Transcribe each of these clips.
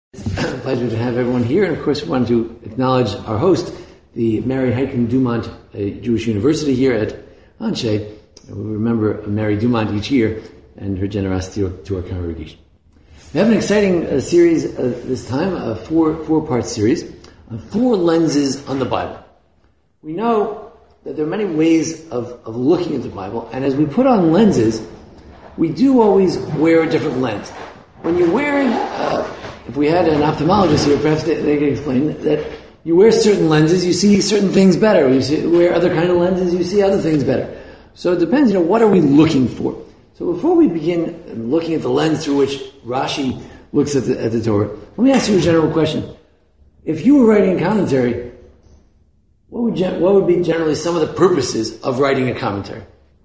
It's a pleasure to have everyone here, and of course we want to acknowledge our host, the Mary Heitken Dumont Jewish University here at Anshe. We remember Mary Dumont each year and her generosity to our congregation. We have an exciting series this time, a four-part series, four lenses on the Bible. We know that there are many ways of looking at the Bible, and as we put on lenses, we do always wear a different lens. When you're wearing, if we had an ophthalmologist here, perhaps they could explain that you wear certain lenses, you see certain things better. You wear other kind of lenses, you see other things better. So it depends, what are we looking for? So before we begin looking at the lens through which Rashi looks at the Torah, let me ask you a general question. If you were writing a commentary, what would be generally some of the purposes of writing a commentary?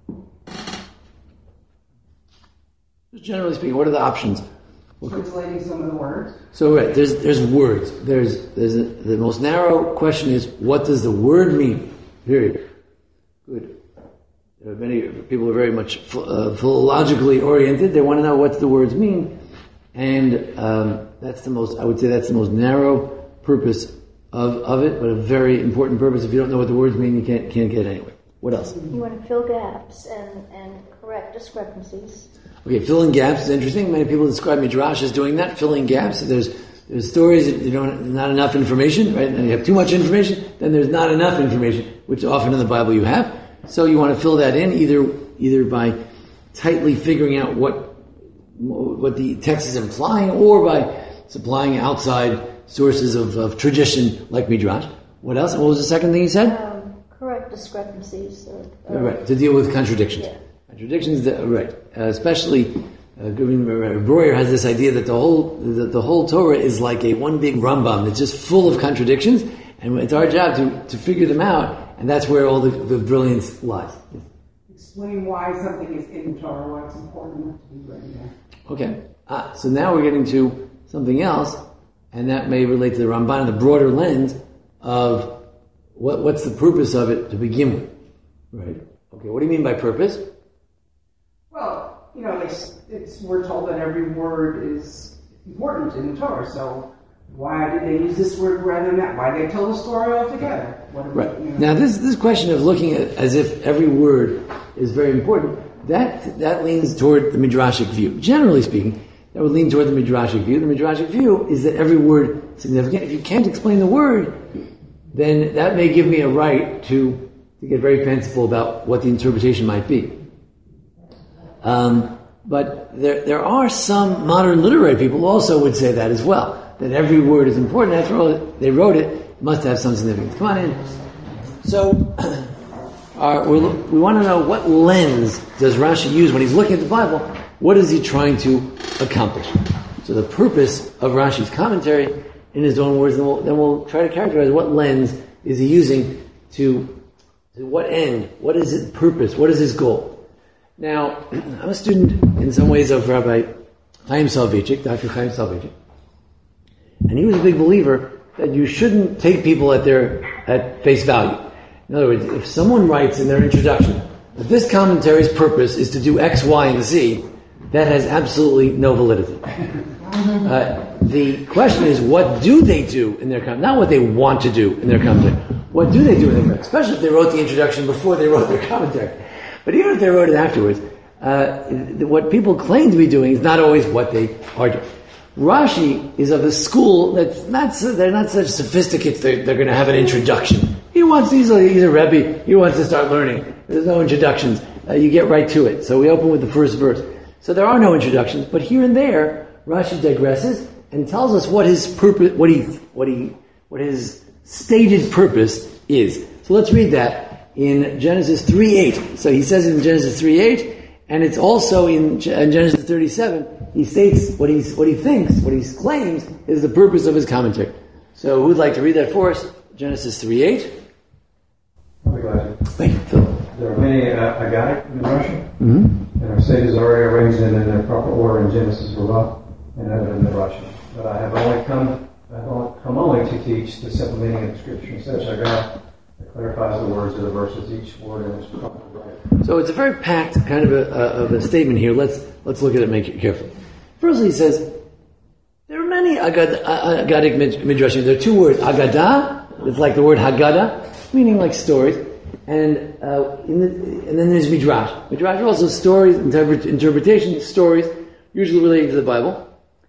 Just generally speaking, what are the options? Translating some of the words. So right, there's words. The most narrow question is, what does the word mean? Period. Good. Many people are very much philologically oriented. They want to know what the words mean, and that's the most narrow purpose of it, but a very important purpose. If you don't know what the words mean, you can't get anywhere. What else? You want to fill gaps and correct discrepancies. Okay, filling gaps is interesting. Many people describe Midrash as doing that, filling gaps. There's stories that not enough information, right? And you have too much information, then there's not enough information, which often in the Bible you have. So you want to fill that in either by tightly figuring out what the text is implying, or by supplying outside sources of tradition like Midrash. What else? What was the second thing you said? Correct discrepancies. Right, to deal with contradictions. Yeah. Contradictions, right? Especially, Breuer has this idea that the whole Torah is like a one big Rambam that's just full of contradictions, and it's our job to figure them out, and that's where all the brilliance lies. Explain why something is in the Torah, why it's important enough to be written there. Okay. So now we're getting to something else, and that may relate to the Ramban, the broader lens of what's the purpose of it to begin with, right? Okay. What do you mean by purpose? Well, we're told that every word is important in the Torah, so why did they use this word rather than that? Why did they tell the story altogether? Right. Now, this question of looking at it as if every word is very important, that leans toward the Midrashic view. Generally speaking, that would lean toward the Midrashic view. The Midrashic view is that every word is significant. If you can't explain the word, then that may give me a right to get very fanciful about what the interpretation might be. But there are some modern literary people who also would say that as well, that every word is important. After all, they wrote it must have some significance. Come on in. So, we want to know, what lens does Rashi use when he's looking at the Bible? What is he trying to accomplish? So the purpose of Rashi's commentary, in his own words, then we'll try to characterize what lens is he using to what end? What is his purpose? What is his goal? Now, I'm a student in some ways of Rabbi Chaim Soloveitchik, Dr. Chaim Soloveitchik, and he was a big believer that you shouldn't take people at face value. In other words, if someone writes in their introduction that this commentary's purpose is to do X, Y, and Z, that has absolutely no validity. The question is, what do they do in their commentary? Not what they want to do in their commentary. What do they do in their commentary? Especially if they wrote the introduction before they wrote their commentary. But even if they wrote it afterwards, what people claim to be doing is not always what they are doing. Rashi is of a school they're not such sophisticates they're going to have an introduction. He's a Rebbe, he wants to start learning. There's no introductions. You get right to it. So we open with the first verse. So there are no introductions, but here and there, Rashi digresses and tells us what his purpose, what his stated purpose is. So let's read that in Genesis 3:8. So he says in Genesis 3:8, and it's also in Genesis 37. He states what he thinks, what he claims is the purpose of his commentary. So who would like to read that for us? Genesis 3:8. I'll be glad to. Thank you, Phil. There are many agadic in Rashi, and our sages already arranged them in their proper order in Genesis Rabbah and other in the Rashi. But I have only come to teach the simple meaning of the scripture. Such agadic that clarifies the words of the verses, each word in its proper right. So it's a very packed kind of a statement here. Let's look at it and make it carefully. Firstly, he says, there are many many Aggadic midrashim. There are two words. Agadah, it's like the word Haggadah, meaning like stories. And then there's midrash. Midrash are also stories, interpretation stories, usually related to the Bible.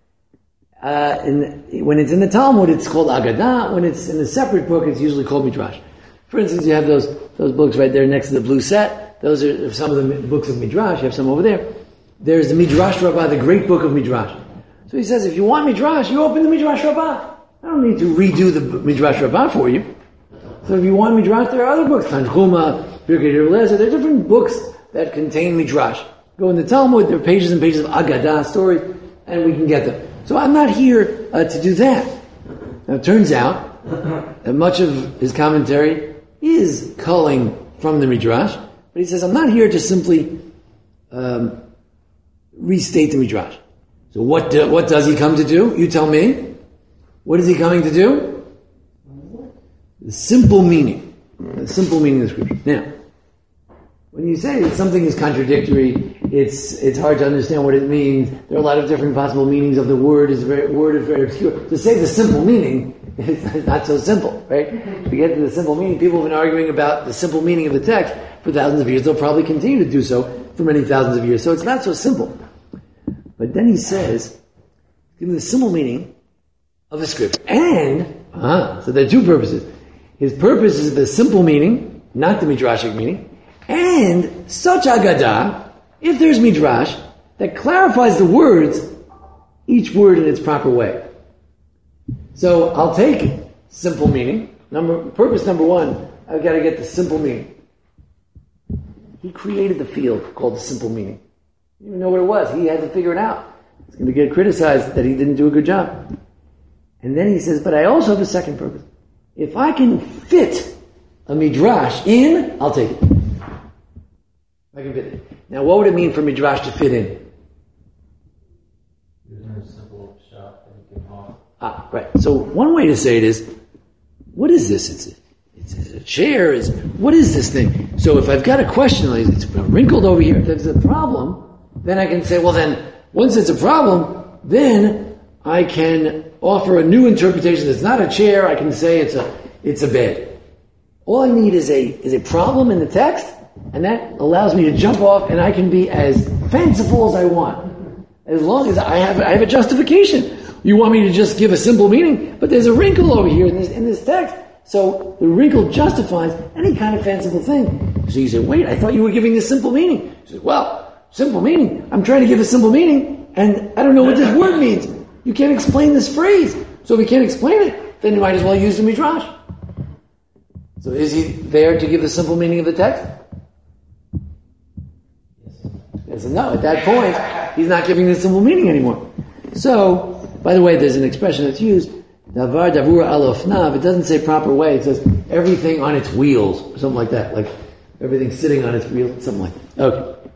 When it's in the Talmud, it's called Agadah. When it's in a separate book, it's usually called midrash. For instance, you have those books right there next to the blue set. Those are some of the books of midrash. You have some over there. There's the Midrash Rabbah, the great book of midrash. So he says, if you want midrash, you open the Midrash Rabbah. I don't need to redo the Midrash Rabbah for you. So if you want midrash, there are other books, Tanchuma, Birkei Eliezer. There are different books that contain midrash. Go in the Talmud, there are pages and pages of Agadah stories, and we can get them. So I'm not here to do that. Now it turns out that much of his commentary is culling from the midrash, but he says, I'm not here to simply restate the midrash. So what does he come to do? You tell me. What is he coming to do? The simple meaning of the scripture. Now, when you say that something is contradictory, it's hard to understand what it means. There are a lot of different possible meanings of the word. Word is very obscure. To say the simple meaning is not so simple, right? To get to the simple meaning, people have been arguing about the simple meaning of the text for thousands of years. They'll probably continue to do so for many thousands of years. So it's not so simple. But then he says, give me the simple meaning of the scripture. So there are two purposes. His purpose is the simple meaning, not the midrashic meaning, and such agadah, if there's midrash, that clarifies the words, each word in its proper way. So I'll take simple meaning. Purpose number one, I've got to get the simple meaning. He created the field called the simple meaning. He didn't even know what it was. He had to figure it out. He's going to get criticized that he didn't do a good job. And then he says, but I also have a second purpose. If I can fit a midrash in, I'll take it. I can fit it. Now, what would it mean for midrash to fit in? There's no simple shot that you can offer. Right. So one way to say it is, what is this? It's a chair. What is this thing? So if I've got a question, like it's wrinkled over here, if there's a problem, then I can say, well then, once it's a problem, then I can offer a new interpretation. It's not a chair. I can say it's a bed. All I need is a problem in the text, and that allows me to jump off, and I can be as fanciful as I want, as long as I have a justification. You want me to just give a simple meaning, but there's a wrinkle over here in this text, so the wrinkle justifies any kind of fanciful thing. So you say, wait, I thought you were giving a simple meaning. You say, well, simple meaning. I'm trying to give a simple meaning, and I don't know what this word means. You can't explain this phrase. So if you can't explain it, then you might as well use the midrash. So is he there to give the simple meaning of the text? Yes. No, at that point, he's not giving the simple meaning anymore. So, by the way, there's an expression that's used, davar davura al ofnav. It doesn't say proper way. It says everything on its wheels, or something like that. Like everything sitting on its wheels, something like that. Okay.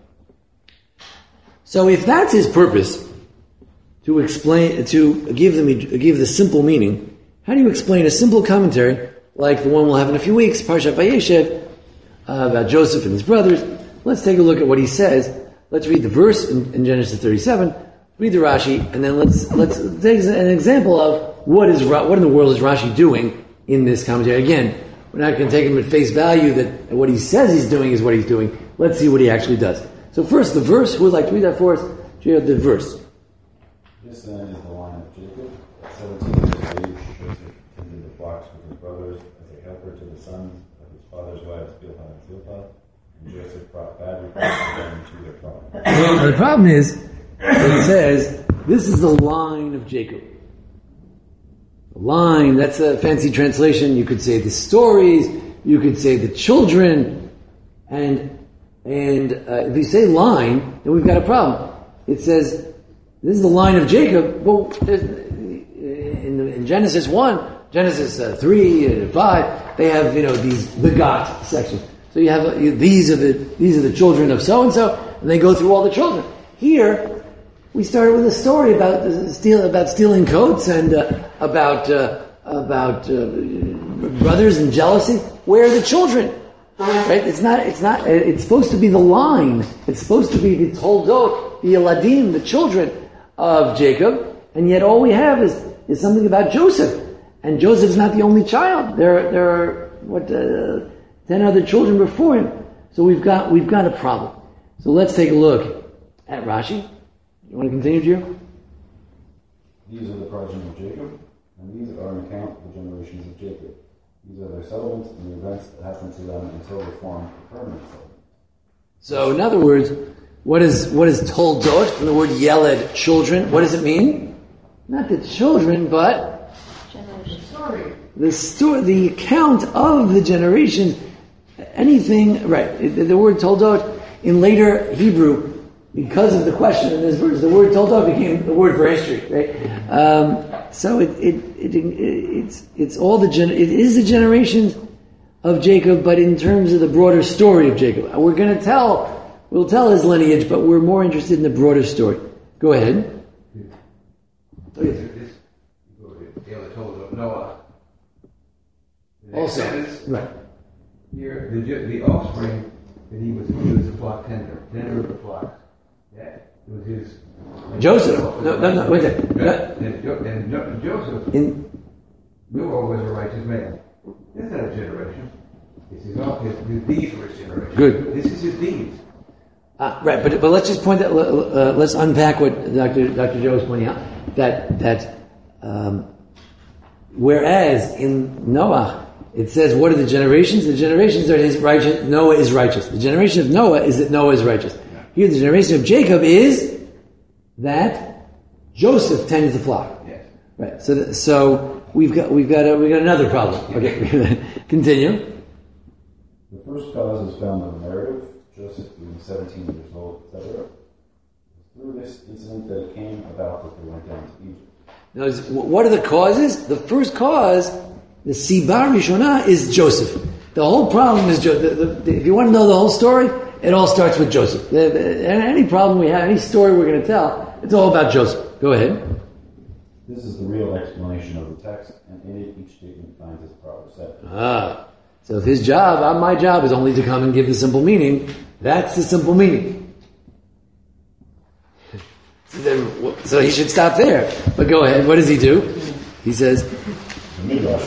So if that's his purpose, to explain, to give the simple meaning, how do you explain a simple commentary like the one we'll have in a few weeks, Parshat Vayeshev, about Joseph and his brothers? Let's take a look at what he says. Let's read the verse in Genesis 37, read the Rashi, and then let's take an example of what in the world is Rashi doing in this commentary. Again, we're not going to take him at face value that what he says he's doing is what he's doing. Let's see what he actually does. So first, the verse. Who would like to read that for us? Jacob, the verse. This then is the line of Jacob. At 17 years of age, Joseph tended the flocks with his brothers as a helper to the sons of his father's wives, Bilhah and Zilpah. And Joseph brought bad reports of them to their father. The problem is, it says, this is the line of Jacob. The line, that's a fancy translation. You could say the stories, you could say the children, and if you say line, then we've got a problem. It says, this is the line of Jacob. Well, in Genesis 1, Genesis 3 and 5, they have, these begot sections. So you have, these are the children of so-and-so, and they go through all the children. Here, we started with a story about stealing coats and about brothers and jealousy. Where are the children? Right? It's supposed to be the line. It's supposed to be the Toldot, the Eladim, the children of Jacob, and yet all we have is is something about Joseph. And Joseph's not the only child. There are 10 other children before him. So we've got a problem. So let's take a look at Rashi. You want to continue, Drew? These are the progeny of Jacob, and these are an account of the generations of Jacob. These are their settlements and the events that happened to them until they formed a permanent settlement. So in other words, what is toldot from the word yeled, children? What does it mean? Not the children, but the story, the account of the generations. Anything, right? The word toldot in later Hebrew, because of the question in this verse, the word toldot became the word for history, right? So it's all it is the generations of Jacob, but in terms of the broader story of Jacob. We'll tell his lineage, but we're more interested in the broader story. Go ahead. Noah. Also, right. Here, the offspring that he was a flock tender of the flock. Yeah, it was his. Joseph. No, wait a second. And Joseph. Noah was a righteous man. That's not a generation. His deeds were his generation. Good. This is his deeds. Right, but let's just point out. Let's unpack what Dr. Joe was pointing out. That whereas in Noah it says, what are the generations? The generations are his righteous. Noah is righteous. The generation of Noah is that Noah is righteous. Here, the generation of Jacob is that Joseph tends the flock. Yes. Right. So we've got another problem. Okay, continue. The first cause is found in the narrative, Joseph being 17 years old, etc. Through this incident that it came about that they went down to Egypt. Now, what are the causes? The first cause, the Siba Rishonah, is Joseph. The whole problem is Joseph. If you want to know the whole story, it all starts with Joseph. Any problem we have, any story we're going to tell, it's all about Joseph. Go ahead. This is the real explanation of the text, and in it each statement finds its proper set. So if his job, my job, is only to come and give the simple meaning, that's the simple meaning. So he should stop there. But go ahead. What does he do? He says, The Midrash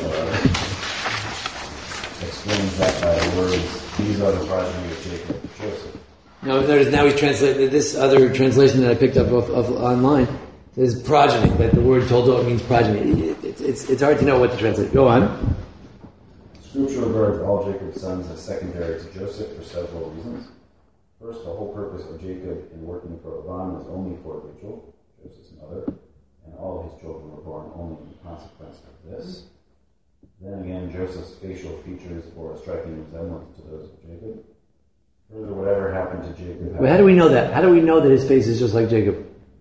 explains that by the words, these are the progeny of Jacob, Joseph. Now he's translated this other translation that I picked up of online. Says progeny. That the word toldot means progeny. It's hard to know what to translate. Go on. Scripture regards all Jacob's sons as secondary to Joseph for several reasons. First, the whole purpose of Jacob in working for Laban was only for Rachel, Joseph's mother, and all of his children were born only in consequence of this. Then again, Joseph's facial features bore a striking resemblance to those of Jacob. Further, whatever happened to Jacob... But how do we know that? How do we know that his face is just like Jacob?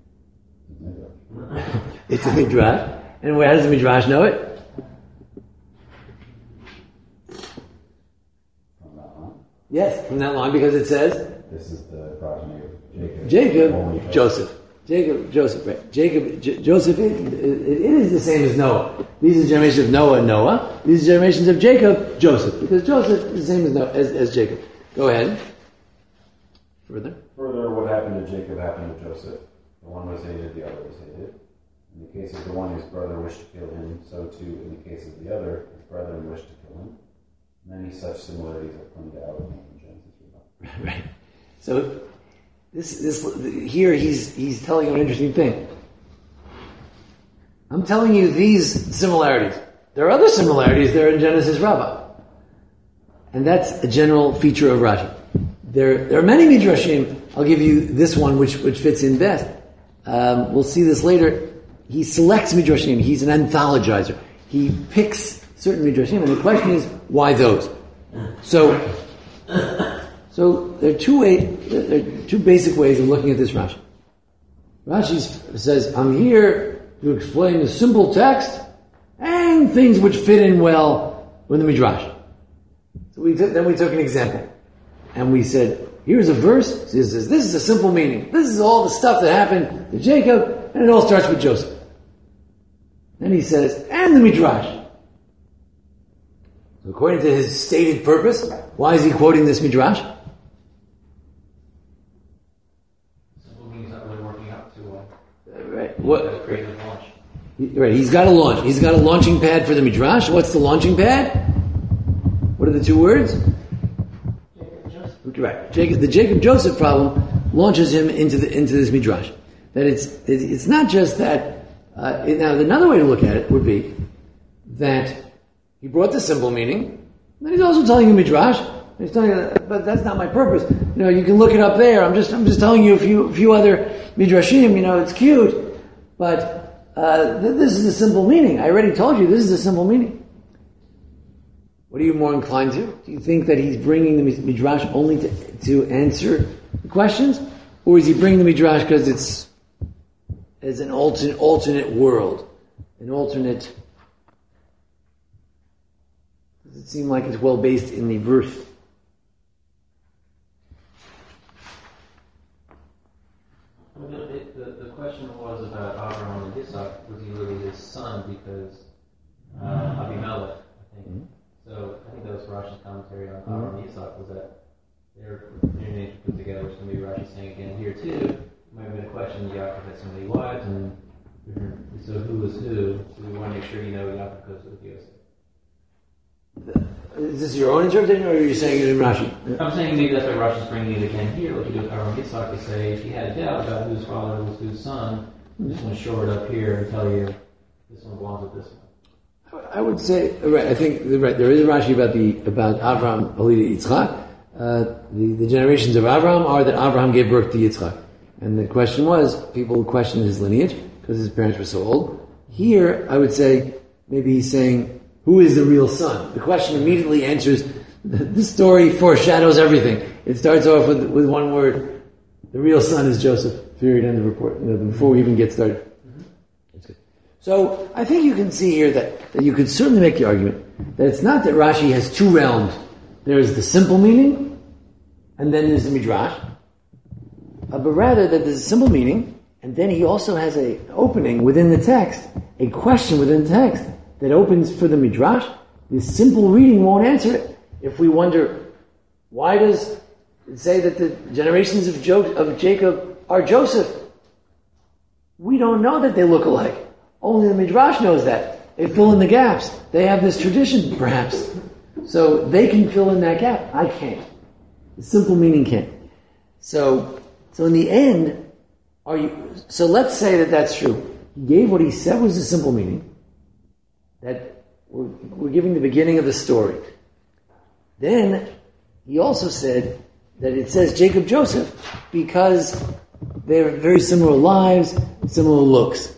It's a Midrash. And how does the Midrash know it? From that line? Yes, from that line, because it says... This is the progeny of Jacob. Joseph. Right. Joseph, it is the same as Noah. These are generations of Noah. These are generations of Jacob, Joseph. Because Joseph is the same as Noah, as Jacob. Go ahead. Further, what happened to Jacob happened to Joseph. The one was hated, the other was hated. In the case of the one, his brother wished to kill him. So too, in the case of the other, his brethren wished to kill him. Many such similarities are pointed out in Genesis. Right. So this here he's telling you an interesting thing. I'm telling you these similarities. There are other similarities there in Genesis Rabbah, and that's a general feature of Rashi. There are many midrashim. I'll give you this one, which fits in best. We'll see this later. He selects midrashim. He's an anthologizer. He picks certain midrashim, and the question is, why those? So there are two basic ways of looking at this Rashi. Rashi says, I'm here to explain the simple text and things which fit in well with the Midrash. So then we took an example. And we said, here's a verse. It says, this is a simple meaning. This is all the stuff that happened to Jacob, and it all starts with Joseph. Then he says, and the Midrash. So according to his stated purpose, why is he quoting this Midrash? Simple means not really working out too well. Right. What? Creative launch. Right, he's got a launch. He's got a launching pad for the Midrash. What's the launching pad? What are the two words? Right. The Jacob Joseph problem launches him into this Midrash. That it's not just that. Now, another way to look at it would be that he brought the simple meaning. Then he's also telling you Midrash. He's telling you, but that's not my purpose. You can look it up there. I'm just telling you a few other Midrashim. It's cute, but this is the simple meaning. I already told you this is the simple meaning. What are you more inclined to? Do you think that he's bringing the Midrash only to answer the questions? Or is he bringing the Midrash because it's an alternate world? An alternate... Does it seem like it's well based in the verse? The question was about Abraham and Yitzhak. Was he really his son because Abimelech, I think. Mm-hmm. So I think that was Rashi's commentary on Abraham and Yitzhak, was that their names put together, which maybe Rashi's saying again here too. It might have been a question, Yaakov had so many wives, and so who was who? So we want to make sure Yaakov goes with Yosef. Is this your own interpretation, or are you saying it in Rashi? I'm saying maybe that's why Rashi's bringing it again here, like you do with Abraham and Yitzhak, to say if you had a doubt about whose father was whose son, I'm just going to shore it up here and tell you this one belongs with this one. I would say, right, I think, right, there is a Rashi about Avraham, Holid Yitzchak. The generations of Avraham are that Avraham gave birth to Yitzchak. And the question was, people questioned his lineage because his parents were so old. Here, I would say, maybe he's saying, who is the real son? The question immediately answers, this story foreshadows everything. It starts off with one word, the real son is Joseph, period, end of report, before we even get started. That's good. So, I think you can see here that you could certainly make the argument that it's not that Rashi has two realms. There's the simple meaning, and then there's the Midrash. But rather that there's a simple meaning, and then he also has an opening within the text, a question within the text that opens for the Midrash. The simple reading won't answer it. If we wonder, why does it say that the generations of Jacob are Joseph? We don't know that they look alike. Only the Midrash knows that. They fill in the gaps. They have this tradition, perhaps. So they can fill in that gap. I can't. The simple meaning can't. So in the end, so let's say that that's true. He gave what he said was the simple meaning. That we're giving the beginning of the story. Then he also said that it says Jacob Joseph because they have very similar lives, similar looks.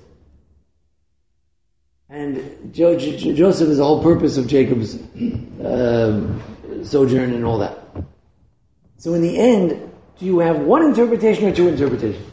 And Joseph is the whole purpose of Jacob's sojourn and all that. So in the end, do you have one interpretation or two interpretations?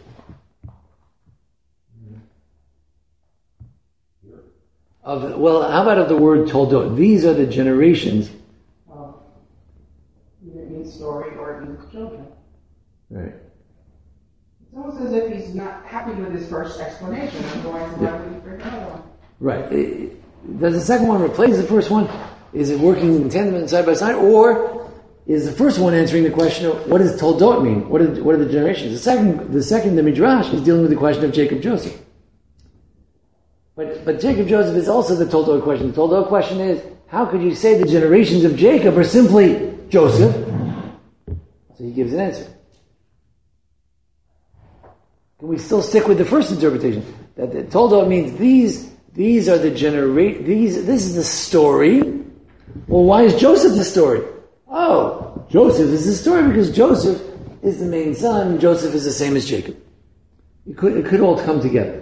How about of the word toldot? These are the generations. Well, either it means story or it means children. Right. It's almost as if he's not happy with his first explanation and going to let for another one. Right. Does the second one replace the first one? Is it working in tandem and side by side? Or is the first one answering the question of what does toldot mean? What are the generations? The second, the Midrash, is dealing with the question of Jacob Joseph. But Jacob Joseph is also the toldot question. The toldot question is, how could you say the generations of Jacob are simply Joseph? So he gives an answer. Can we still stick with the first interpretation? That the toldot means these are the this is the story. Well, why is Joseph the story? Oh, Joseph is the story because Joseph is the main son. Joseph is the same as Jacob. It could all come together.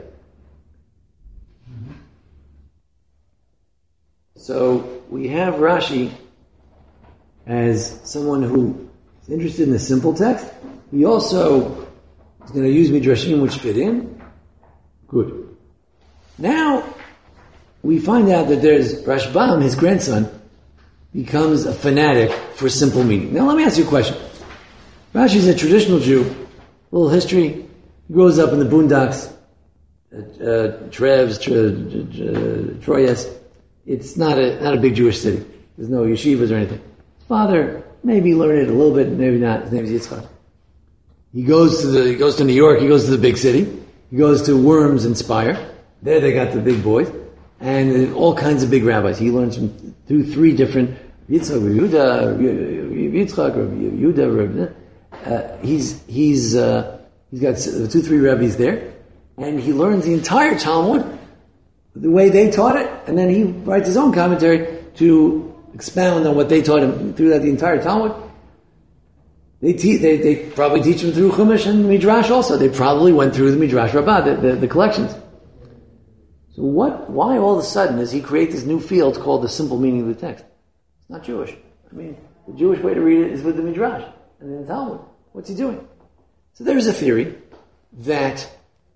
So we have Rashi as someone who is interested in the simple text. He also is going to use Midrashim which fit in. Good. Now we find out that there's Rashbam, his grandson, becomes a fanatic for simple meaning. Now let me ask you a question. Rashi's a traditional Jew. A little history. He grows up in the boondocks, Treves, Troyes. It's not a big Jewish city. There's no yeshivas or anything. His father maybe learned it a little bit, maybe not. His name is Yitzchak. He goes to New York. He goes to the big city. He goes to Worms and Spire, There they got the big boys, and all kinds of big rabbis. He learns through three different Yitzchak, he's got 2-3 rabbis there, and he learns the entire Talmud the way they taught it, and then he writes his own commentary to expound on what they taught him throughout the entire Talmud. They probably teach him through Chumash and Midrash also. They probably went through the Midrash Rabbah, the collections. So why all of a sudden does he create this new field called the simple meaning of the text? It's not Jewish. I mean, the Jewish way to read it is with the Midrash and the Talmud. What's he doing? So there's a theory that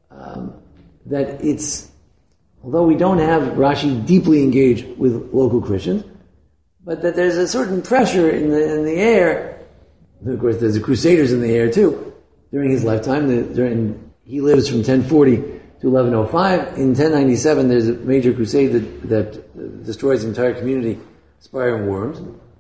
it's, although we don't have Rashi deeply engaged with local Christians, but that there's a certain pressure in the air. Of course, there's the Crusaders in the air too during his lifetime. He lives from 1040 to 1105. In 1097, there's a major crusade that destroys the entire community, Aspiring Worms,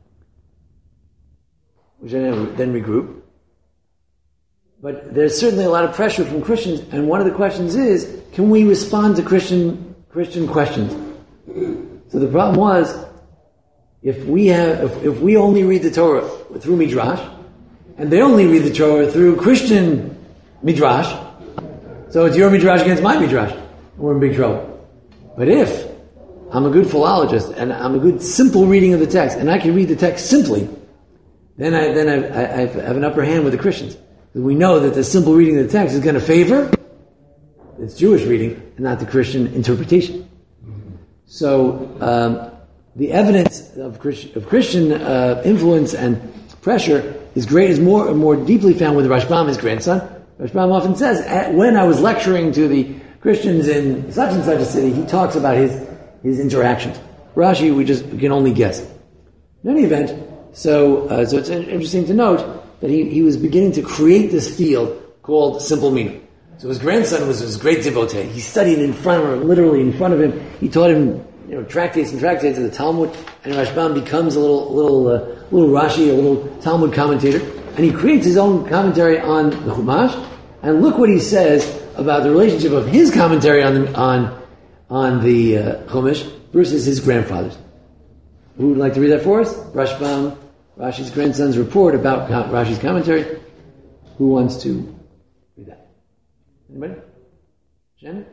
which then regroup. But there's certainly a lot of pressure from Christians, and one of the questions is, can we respond to Christian questions? So the problem was, if we only read the Torah through Midrash, and they only read the Torah through Christian Midrash, so it's your Midrash against my Midrash, we're in big trouble. But if I'm a good philologist, and I'm a good simple reading of the text, and I can read the text simply, then I have an upper hand with the Christians. We know that the simple reading of the text is going to favor its Jewish reading and not the Christian interpretation. So the evidence of Christian influence and pressure is more deeply found with Rashbam, his grandson. Rashbam often says, when I was lecturing to the Christians in such and such a city, he talks about his interactions. Rashi, we can only guess. In any event, so it's interesting to note that he was beginning to create this field called simple meaning. So his grandson was his great devotee. He studied literally in front of him. He taught him, tractates and tractates of the Talmud, and Rashbam becomes a little Rashi, a little Talmud commentator, and he creates his own commentary on the Chumash. And look what he says about the relationship of his commentary on the Chumash versus his grandfather's. Who would like to read that for us? Rashbam, Rashi's grandson's report about Rashi's commentary. Who wants to read that? Anybody? Shannon?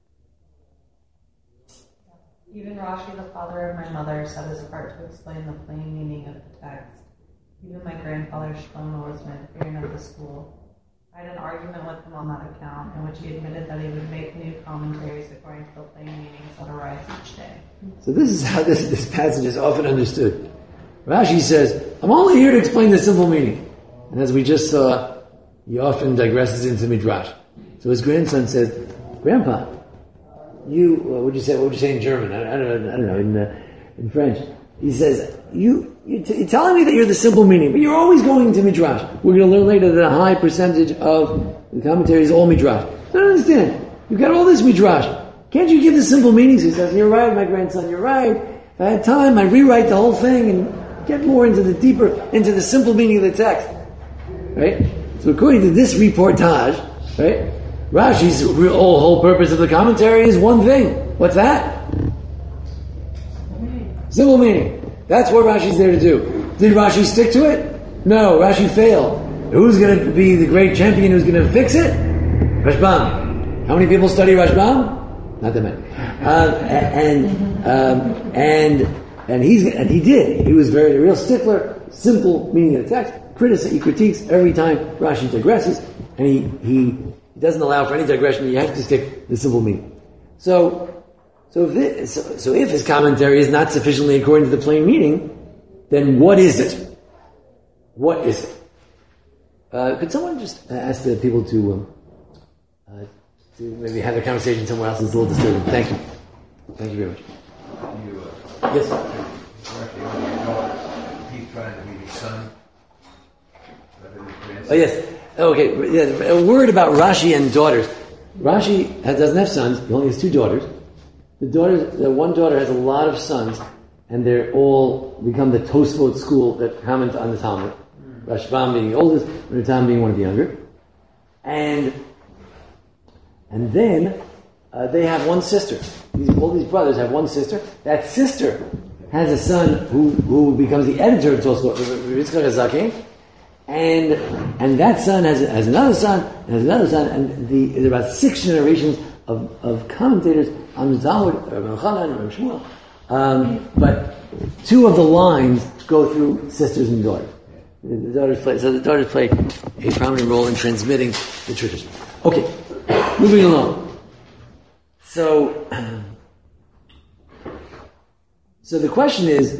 Even Rashi, the father of my mother, set his heart to explain the plain meaning of the text. Even my grandfather Shlomo was my parent of the school. I had an argument with him on that account, in which he admitted that he would make new commentaries according to the plain meanings that arise each day. So this is how this passage is often understood. Rashi says, I'm only here to explain the simple meaning. And as we just saw, he often digresses into Midrash. So his grandson says, Grandpa, what would you say in German? I don't know, in French. He says, you're telling me that you're the simple meaning, but you're always going to Midrash. We're going to learn later that a high percentage of the commentary is all Midrash. I don't understand. You've got all this Midrash. Can't you give the simple meanings? He says, you're right, my grandson, you're right. If I had time, I'd rewrite the whole thing and get more into the simple meaning of the text. Right? So according to this reportage, right, Rashi's whole purpose of the commentary is one thing. What's that? Simple meaning. That's what Rashi's there to do. Did Rashi stick to it? No, Rashi failed. Who's going to be the great champion who's going to fix it? Rashbam. How many people study Rashbam? Not that many. And he did. He was a real stickler. Simple meaning of the text. He critiques every time Rashi digresses, and he doesn't allow for any digression. You have to stick the simple meaning. So if his commentary is not sufficiently according to the plain meaning, then what is it? What is it? Could someone just ask the people to maybe have a conversation somewhere else? It's a little disturbing. Thank you. Thank you very much. Yes. He's trying to be his son. Oh yes. Okay. Yeah, a word about Rashi and daughters. Rashi doesn't have sons. He only has 2 daughters. The one daughter has a lot of sons, and they're all become the Tosfot school that comments on the Talmud. Rashbam being the oldest, and Rashbam being one of the younger. And then they have one sister. All these brothers have one sister. That sister has a son who becomes the editor of Tosfot, Yitzchak HaZaken, and that son has another son, and there are about 6 generations of commentators on Talmud, Rabbi Chanan, Rabbi Shmuel, but 2 of the lines go through sisters and daughters. The daughters play a prominent role in transmitting the tradition. Okay, moving along. So the question is,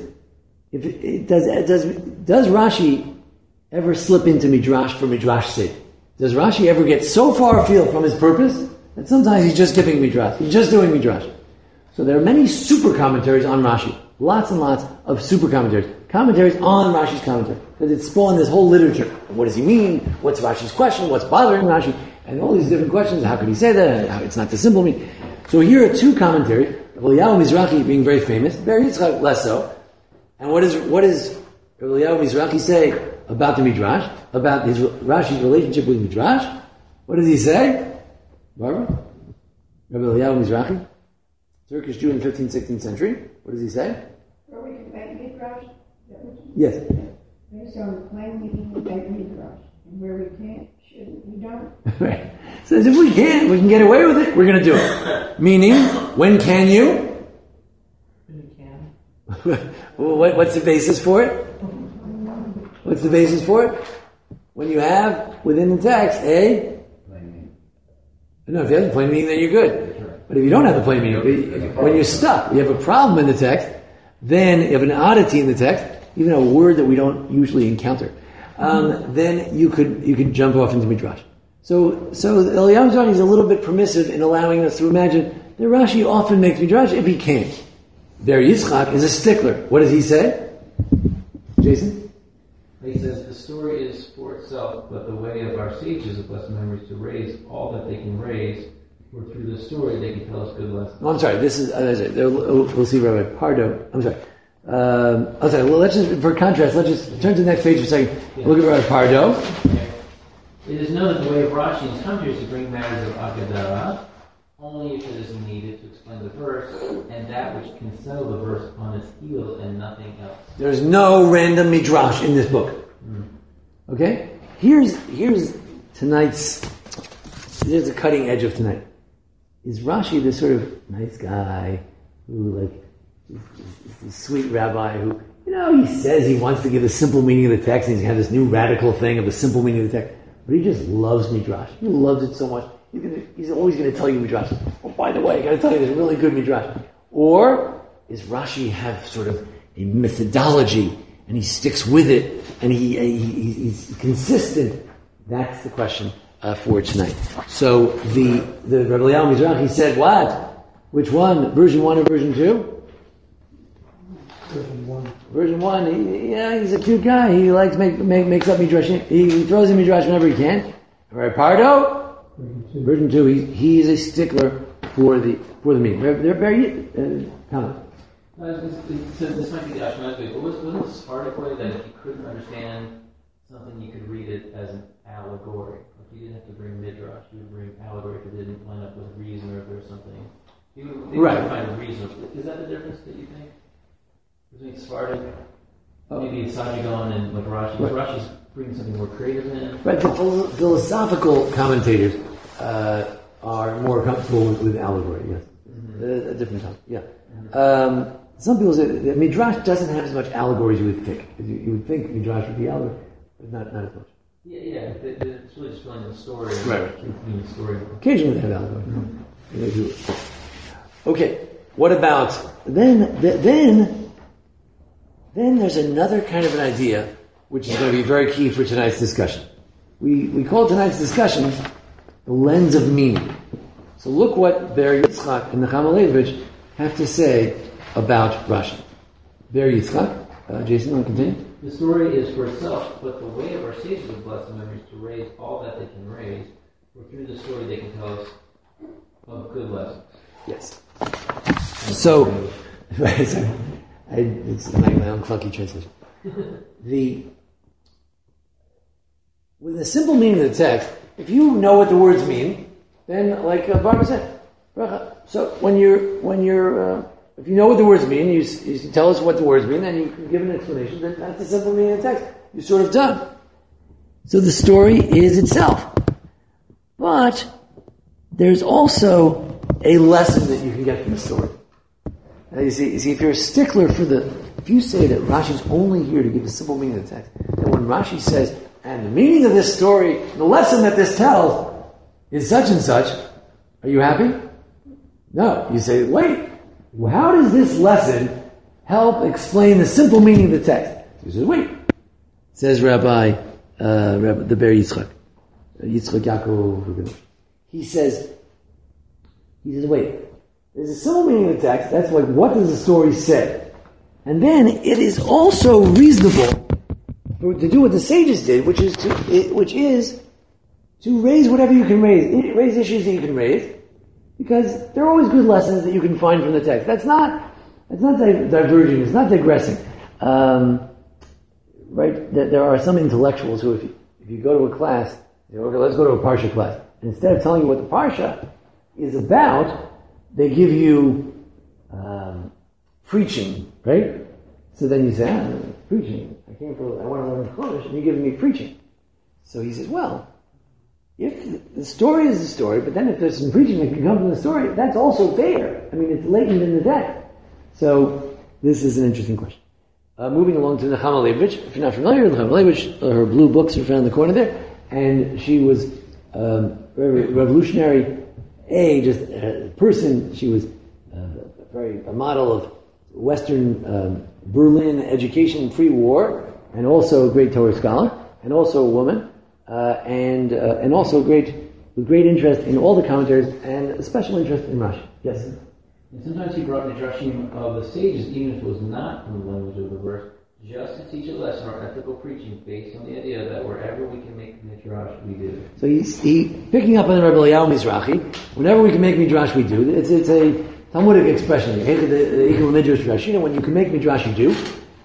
does Rashi ever slip into Midrash for Midrash's sake? Does Rashi ever get so far afield from his purpose that sometimes he's just giving Midrash? He's just doing Midrash. So there are many super commentaries on Rashi. Lots and lots of super commentaries. Commentaries on Rashi's commentary. Because it spawned this whole literature. What does he mean? What's Rashi's question? What's bothering Rashi? And all these different questions. How could he say that? How it's not the simple meaning. So here are 2 commentaries. Eliyahu Mizrahi being very famous. Ber Yitzchak less so. And what does Eliyahu Mizrahi say about the Midrash? About Rashi's relationship with Midrash? What does he say? Barbara? Rabbi Eliyahu Mizrahi? Turkish Jew in the 15th, 16th century. What does he say? Where we can make Midrash? Yes. Based on the plain meaning we make Midrash. And where we can't, shouldn't, we don't. Right. So if we can get away with it, we're going to do it. Meaning, when can you? When you can. What's the basis for it? What's the basis for it? When you have, within the text, a... plain meaning. No, if you have the plain meaning, then you're good. But if you don't have the plain meaning, when you're stuck, you have a problem in the text, then you have an oddity in the text, even a word that we don't usually encounter, then you could jump off into Midrash. So Eliyahu Mizrahi is a little bit permissive in allowing us to imagine that Rashi often makes Midrash if he can. Ber Yitzchak is a stickler. What does he say? Jason? He says, the story is for itself, but the way of our sages of blessed memories to raise all that they can raise, for through the story they can tell us good lessons. Oh, I'm sorry, this is, we'll see Rabbi Pardo. I'm sorry. Well, let's just, for contrast, let's just turn to the next page for a second. Yeah. Look at Rabbi Pardo. Okay. It is known that the way of Rashi in his commentaries to bring matters of Agadara only if it is needed to explain the verse, and that which can settle the verse on its heels and nothing else. There's no random Midrash in this book. Okay? Here's tonight's, here's the cutting edge of tonight. Is Rashi this sort of nice guy who, is this sweet rabbi who, he says he wants to give a simple meaning of the text, and he's got this new radical thing of the simple meaning of the text, but he just loves Midrash. He loves it so much. He's always going to tell you Midrash. Oh, by the way, I got to tell you, there's really good Midrash. Or does Rashi have sort of a methodology, and he sticks with it, and he's consistent? That's the question for tonight. So the Rabbi Eliyahu Mizrahi said what? Which one? Version 1 or version 2? Version 1. Version 1. He's a cute guy. He likes makes up Midrash. He throws in Midrash whenever he can. Right, Pardo? Version 2. He's a stickler for the meaning. They're very comment. This might be the Ashkenaz, but wasn't the Sephardic way that if you couldn't understand something, you could read it as an allegory? Like you didn't have to bring Midrash, you would bring allegory if it didn't line up with reason or if there was something. You would find a reason. Is that the difference that you think between Sephardic? Maybe Sajigon and like Rashi. Rashi's bringing something more creative in. Right, the philosophical commentators are more comfortable with allegory. Yes, a different time. Yeah. Some people say that Midrash doesn't have as much allegory as you would think. You would think Midrash would be allegory, but not as much. Yeah. It's really just telling the story. Right. The story. Occasionally they have allegory. They do. Okay. What about then? Then there's another kind of an idea which is going to be very key for tonight's discussion. We call tonight's discussion the lens of meaning. So look what Ber Yitzchak and Nechama Leibovich have to say about Rashi. Ber Yitzchak, Jason, you want to continue? The story is for itself, but the way of our sages of blessed memories to raise all that they can raise, for through the story they can tell us of good lessons. Yes. So, it's my own clunky translation. With the simple meaning of the text, if you know what the words mean, then, like Barbara said, So when you're if you know what the words mean, you tell us what the words mean, and you can give an explanation. Then that's the simple meaning of the text. You're sort of done. So the story is itself, but there's also a lesson that you can get from the story. Now you see, if you're a stickler if you say that Rashi's only here to give a simple meaning of the text, then when Rashi says, and the meaning of this story, the lesson that this tells is such and such, are you happy? No. You say, wait, how does this lesson help explain the simple meaning of the text? He says, wait. Says Rabbi the Ber Yitzchak Yaakov. He says, wait, there's a simple meaning of the text, that's like, what does the story say? And then it is also reasonable to do what the sages did, which is to raise whatever you can raise issues that you can raise, because there are always good lessons that you can find from the text. That's not diverging, it's not digressing. Right? There are some intellectuals who, if you go to a class, you know, okay, let's go to a Parsha class. And instead of telling you what the Parsha is about, they give you preaching, right? So then you say, preaching. I want to learn Chumash, and you're giving me preaching. So he says, well, if the story is the story, but then if there's some preaching that can come from the story, that's also there. I mean, it's latent in the text. So this is an interesting question. Moving along to Nechama Leibovich. If you're not familiar, Nechama Leibovich, her blue books are found in the corner there, and she was very revolutionary age, a person. She was a model of Western Berlin education pre-war, and also a great Torah scholar, and also a woman, and also with great interest in all the commentaries, and a special interest in Rashi. Yes? And sometimes he brought midrashim of the sages, even if it was not from the language of the verse, just to teach a lesson or ethical preaching based on the idea that wherever we can make midrash, we do. So he picking up on the Rebbe Eliyahu Mizrahi, whenever we can make midrash, we do. It's a Talmudic expression. When you can make midrash, you do.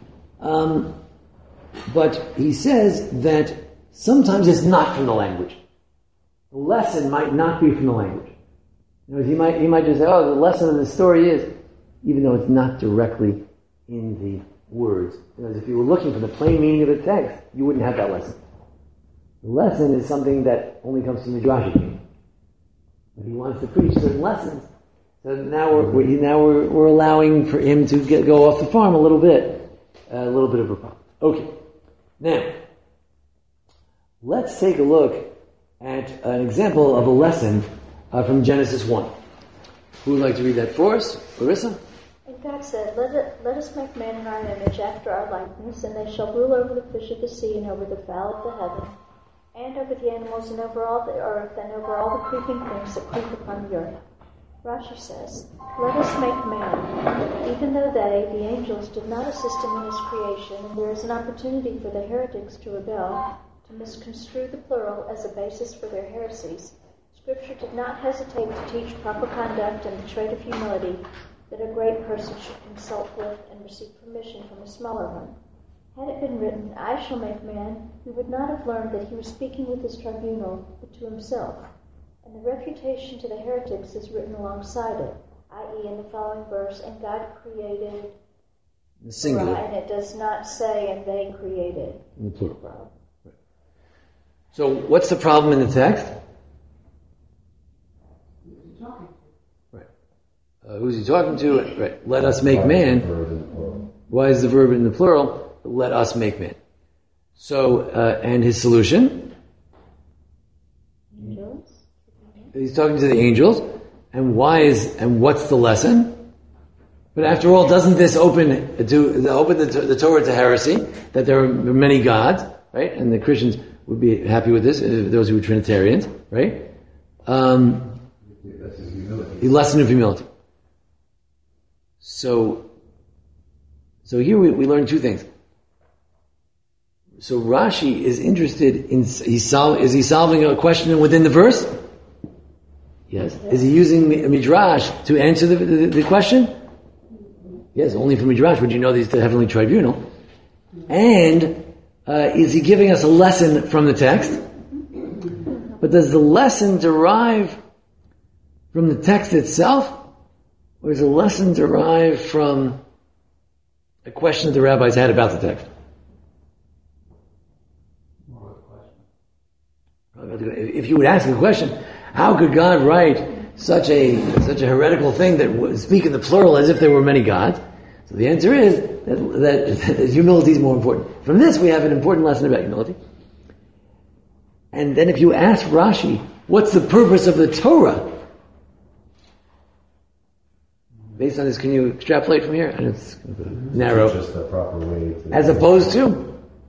But he says that sometimes it's not from the language. The lesson might not be from the language. You know, he might just say, the lesson of the story is, even though it's not directly in the words. Because if you were looking for the plain meaning of the text, you wouldn't have that lesson. The lesson is something that only comes from Midrash. But he wants to preach certain lessons. So now we're allowing for him to go off the farm a little bit of a problem. Okay. Now, let's take a look at an example of a lesson from Genesis 1. Who would like to read that for us? Larissa? And God said, Let us make man in our image after our likeness, and they shall rule over the fish of the sea, and over the fowl of the heaven, and over the animals, and over all the earth, and over all the creeping things that creep upon the earth. Rashi says, Let us make man, even though they, the angels, did not assist him in his creation, and there is an opportunity for the heretics to rebel, to misconstrue the plural as a basis for their heresies. Scripture did not hesitate to teach proper conduct and the trait of humility that a great person should consult with and receive permission from a smaller one. Had it been written, I shall make man, we would not have learned that he was speaking with his tribunal, but to himself. And the refutation to the heretics is written alongside it, i.e. in the following verse, and God created the singular. And it does not say, and they created. In the plural. Right. So what's the problem in the text? Who's he talking to? Right. Let us make man. Why is the verb in the plural? Let us make man. So, and his solution? Angels. He's talking to the angels. And what's the lesson? But after all, doesn't this open the Torah to heresy? That there are many gods, right? And the Christians would be happy with this, those who were Trinitarians, right? The lesson of humility. So here we learn two things. So Rashi is interested in, is he solving a question within the verse? Yes. Is he using a midrash to answer the question? Yes, only from midrash would you know that he's the heavenly tribunal. And is he giving us a lesson from the text? But does the lesson derive from the text itself, or is a lesson derived from a question that the rabbis had about the text? If you would ask the question, how could God write such a heretical thing that would speak in the plural as if there were many gods? So the answer is that humility is more important. From this we have an important lesson about humility. And then if you ask Rashi, what's the purpose of the Torah? Based on this, can you extrapolate from here? And it's narrow. Just the proper way to... As opposed to?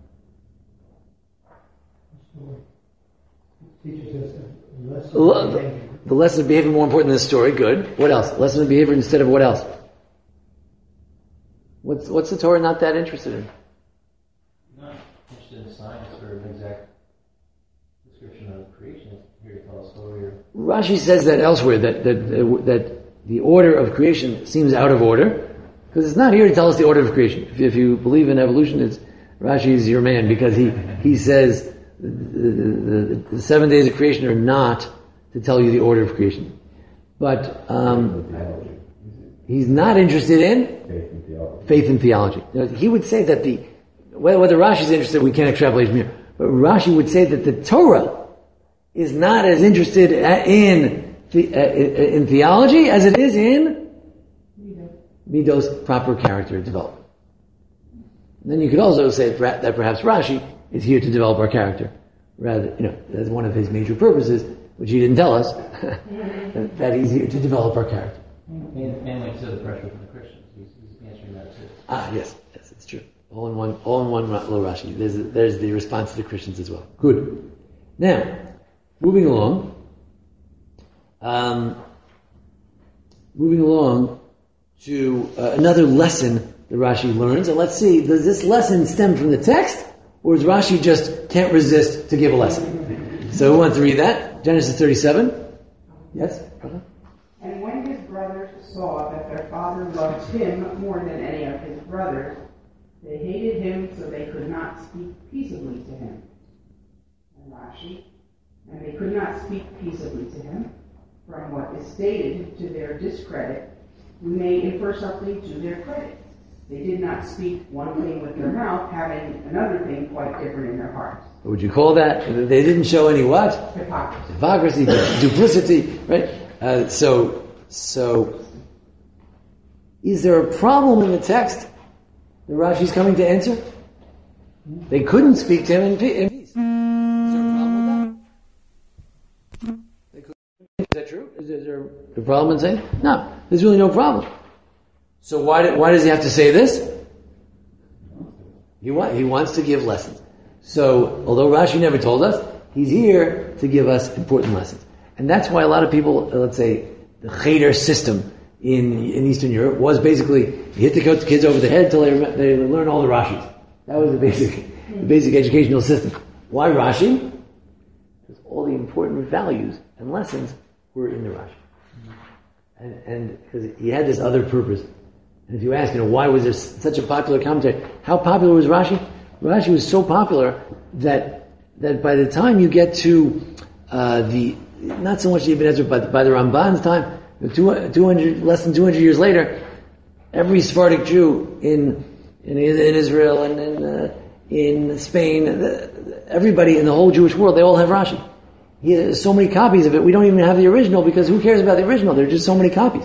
The lesson of behavior more important than the story. Good. What else? Lesson of behavior instead of what else? What's the Torah not that interested in? Not interested in science or an exact description of creation. It's here to tell a story. Rashi says that elsewhere, that the order of creation seems out of order, because it's not here to tell us the order of creation. If you believe in evolution, Rashi is your man, because he says the 7 days of creation are not to tell you the order of creation. But he's not interested in faith and theology. Now, he would say that whether Rashi is interested, we can't extrapolate from here, but Rashi would say that the Torah is not as interested in theology as it is in Midos, proper character development. And then you could also say that perhaps Rashi is here to develop our character. Rather, that's one of his major purposes, which he didn't tell us, that he's here to develop our character. And like to the pressure from the Christians. He's answering that too. Yes, it's true. All in one little Rashi. There's the response to the Christians as well. Good. Now, moving along to another lesson that Rashi learns, and let's see, does this lesson stem from the text, or is Rashi just can't resist to give a lesson? So who wants to read that? Genesis 37. Yes? And when his brothers saw that their father loved him more than any of his brothers, they hated him so they could not speak peaceably to him. And Rashi, and they could not speak peaceably to him, from what is stated to their discredit, we may infer something to their credit. They did not speak one thing with their mouth, having another thing quite different in their hearts. What would you call that? They didn't show any what? Hypocrisy, duplicity, right? So, is there a problem in the text that Rashi's coming to answer? They couldn't speak to him in peace. Is there a problem with that? Is that true? Is there a problem in saying? No, there's really no problem. So why does he have to say this? He wants to give lessons. So, although Rashi never told us, he's here to give us important lessons. And that's why a lot of people, let's say, the Cheder system in Eastern Europe was basically, you hit the kids over the head until they learn all the Rashis. That was the basic educational system. Why Rashi? Because all the important values and lessons were in the Rashi. And because he had this other purpose. And if you ask, why was there such a popular commentary? How popular was Rashi? Rashi was so popular that by the time you get to not so much Ibn Ezra, but by the Ramban's time, less than 200 years later, every Sephardic Jew in Israel and in Spain, everybody in the whole Jewish world, they all have Rashi. There's so many copies of it, we don't even have the original, because who cares about the original? There are just so many copies.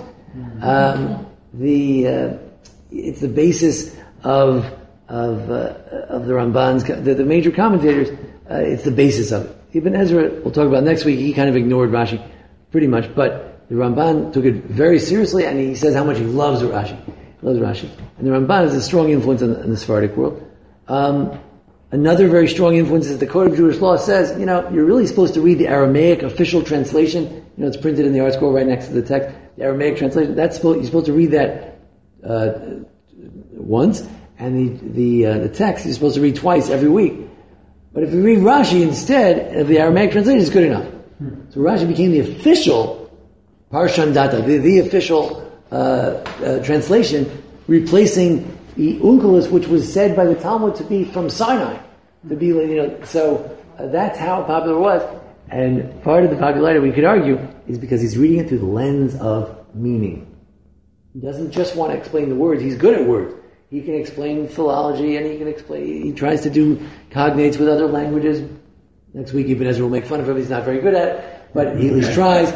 It's the basis of the Ramban's, the major commentators, it's the basis of it. Ibn Ezra, we'll talk about next week, he kind of ignored Rashi pretty much, but the Ramban took it very seriously, and he says how much he loves Rashi. He loves Rashi. And the Ramban is a strong influence in the Sephardic world. Another very strong influence is that the Code of Jewish Law says, you're really supposed to read the Aramaic official translation. It's printed in the ArtScroll right next to the text. The Aramaic translation, you're supposed to read that once, and the text you're supposed to read twice every week. But if you read Rashi instead of the Aramaic translation, it's good enough. So Rashi became the official Parshan Data, the official translation, replacing the Onkelos, which was said by the Talmud to be from Sinai, to be, so that's how popular it was. And part of the popularity, we could argue, is because he's reading it through the lens of meaning. He doesn't just want to explain the words. He's good at words. He can explain philology, and he tries to do cognates with other languages. Next week, Ibn Ezra will make fun of him. He's not very good at it, but he at least tries.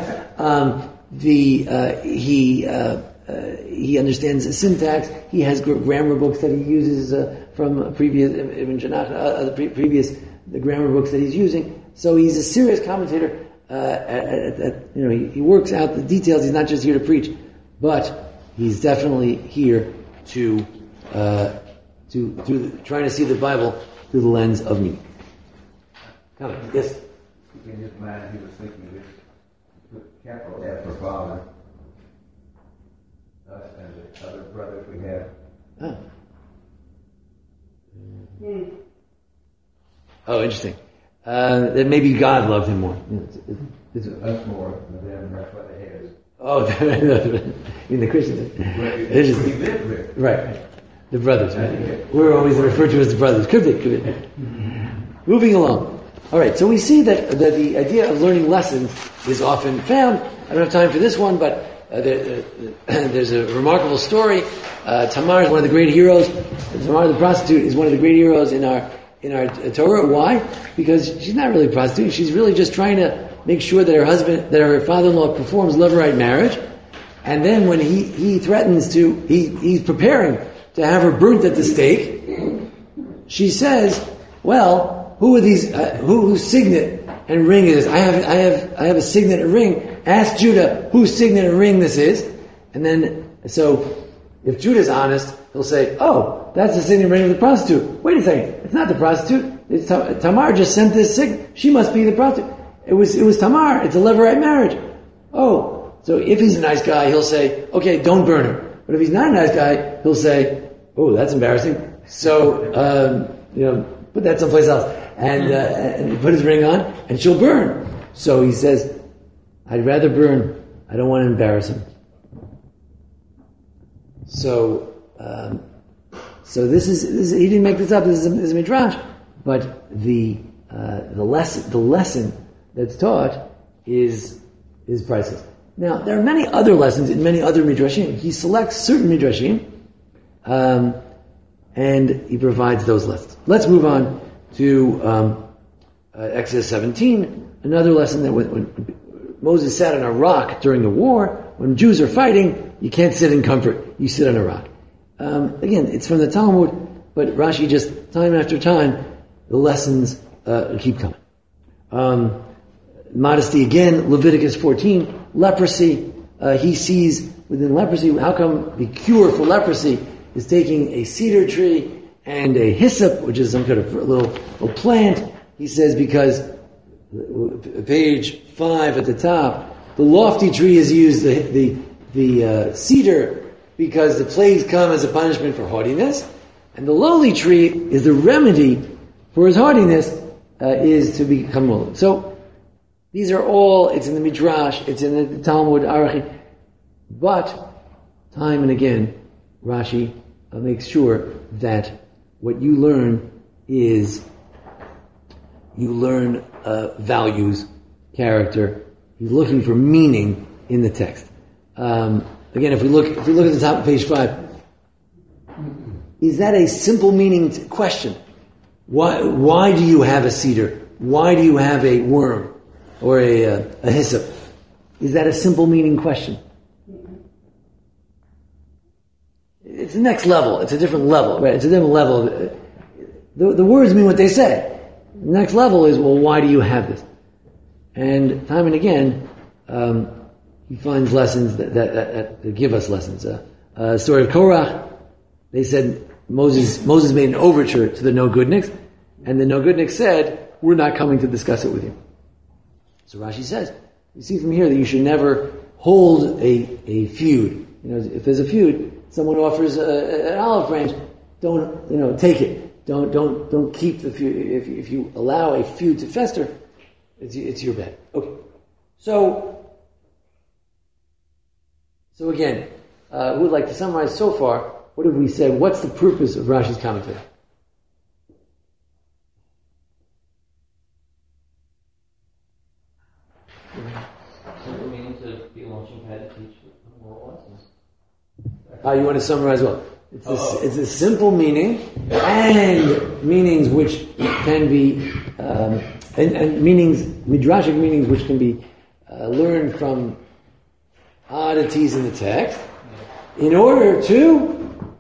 He understands the syntax. He has grammar books that he uses from previous Ibn Janach, the grammar books that he's using. So he's a serious commentator. He works out the details. He's not just here to preach, but he's definitely here to trying to see the Bible through the lens of meaning. Comment. Yes. In his mind, he was thinking this. Put capital F for Father. Us and the other brothers we have. Oh, interesting. That maybe God loved him more. It's us more than them. That's what they had. Oh, in the Christians. Interesting. Right. The brothers. Right? We're always referred to as the brothers. Could be. Moving along. All right. So we see that the idea of learning lessons is often found. I don't have time for this one, but there's a remarkable story. Tamar is one of the great heroes. Tamar the prostitute is one of the great heroes in our Torah. Why? Because she's not really a prostitute. She's really just trying to make sure that her father-in-law performs levirate marriage. And then when he threatens to, he's preparing to have her burnt at the stake, she says, well, who are these, whose signet and ring is this? I have a signet and ring. Ask Judah whose signet and ring this is. And then, so, if Judah's honest, he'll say, oh, that's the signet and ring of the prostitute. Wait a second, it's not the prostitute. It's Tamar just sent this signet. She must be the prostitute. It was Tamar. It's a levirate marriage. Oh, so if he's a nice guy, he'll say, okay, don't burn her. But if he's not a nice guy, he'll say, oh, that's embarrassing. So, put that someplace else. And put his ring on, and she'll burn. So he says, I'd rather burn. I don't want to embarrass him. So this is he didn't make this up. This is a midrash, but the lesson that's taught is priceless. Now there are many other lessons in many other midrashim. He selects certain midrashim, and he provides those lessons. Let's move on to Exodus 17. Another lesson that when Moses sat on a rock during the war, when Jews are fighting, you can't sit in comfort. You sit on a rock. Again, it's from the Talmud, but Rashi just, time after time, the lessons keep coming. Modesty again, Leviticus 14, leprosy. He sees within leprosy, how come the cure for leprosy is taking a cedar tree and a hyssop, which is some kind of little plant. He says because, page 5 at the top, the lofty tree is used, the cedar, because the plagues come as a punishment for haughtiness, and the lowly tree is the remedy for his haughtiness, is to become lowly. So, these are all, it's in the Midrash, it's in the Talmud, Arachim, but, time and again, Rashi makes sure that what you learn is, you learn values, character. He's looking for meaning in the text. Again, if we look at the top of page 5, is that a simple meaning question? Why do you have a cedar? Why do you have a worm or a hyssop? Is that a simple meaning question? It's the next level. It's a different level, right? It's a different level. The words mean what they say. The next level is, well, why do you have this? And time and again, he finds lessons that give us lessons. Story of Korach, they said Moses made an overture to the No-Goodniks, and the No-Goodniks said, we're not coming to discuss it with you. So Rashi says, you see from here that you should never hold a feud. If there's a feud, someone offers an olive branch, don't, take it. Don't keep the feud. If you allow a feud to fester, it's your bad. Okay. So again, we would like to summarize so far. What have we said? What's the purpose of Rashi's commentary? Simple meaning You want to summarize well? It's a simple meaning and meanings which can be and meanings, midrashic meanings which can be learned from oddities in the text in order to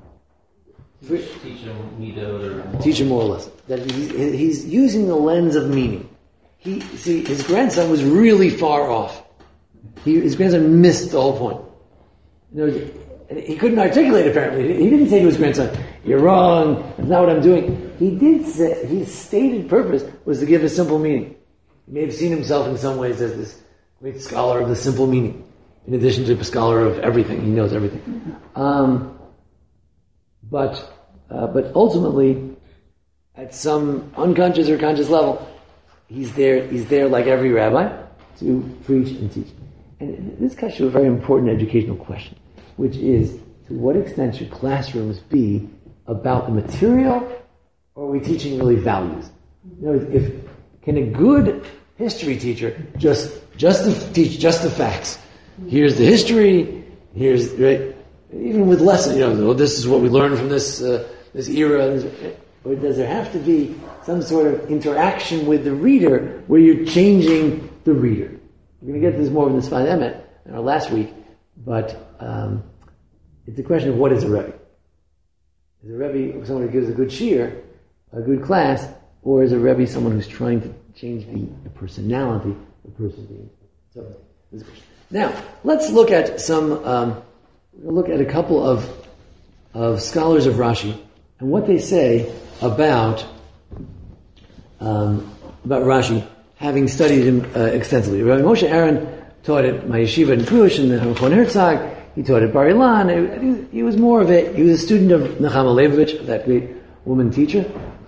teach him more or less. That he's using the lens of meaning. His grandson was really far off. His grandson missed the whole point. He couldn't articulate, apparently. He didn't say to his grandson, "You're wrong, that's not what I'm doing." He did say, his stated purpose was to give a simple meaning. He may have seen himself in some ways as this great scholar of the simple meaning, in addition to a scholar of everything. He knows everything. But ultimately, at some unconscious or conscious level, he's there like every rabbi to preach and teach. And this comes to a very important educational question, which is, to what extent should classrooms be about the material, or are we teaching really values? Can a good history teacher just teach just the facts? Here's the history. Here's right. Even with lessons, this is what we learned from this era. Or does there have to be some sort of interaction with the reader where you're changing the reader? We're going to get to this more in this Sfat Emet in our last week, but it's a question of what is a Rebbe. Is a Rebbe someone who gives a good shiur, a good class, or is a Rebbe someone who's trying to change the personality of the person being? So, this is a question. Now, let's look at a couple of scholars of Rashi and what they say about Rashi, having studied him extensively. Rabbi Moshe Aaron taught at my yeshiva in Krush and Nachman Herzog. He taught at Bar Ilan. He was a student of Nechama Leibovich, that great woman teacher.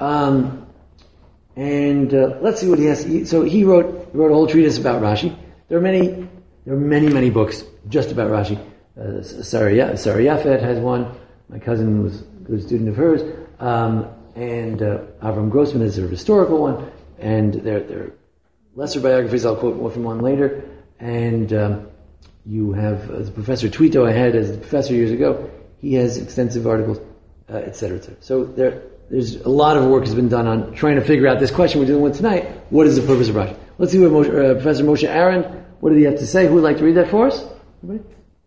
Let's see what he has. So he wrote a whole treatise about Rashi. There are many books just about Rashi. Sarah Yafet has one. My cousin was a good student of hers. And Avram Grossman has a historical one. And there are lesser biographies. I'll quote more from one later. And you have the Professor Twito I had as a professor years ago. He has extensive articles, etc., etc. So there's a lot of work has been done on trying to figure out this question we're dealing with tonight. What is the purpose of Rashi? Let's see what Professor Moshe Aaron, what did he have to say? Who would like to read that for us? Anybody?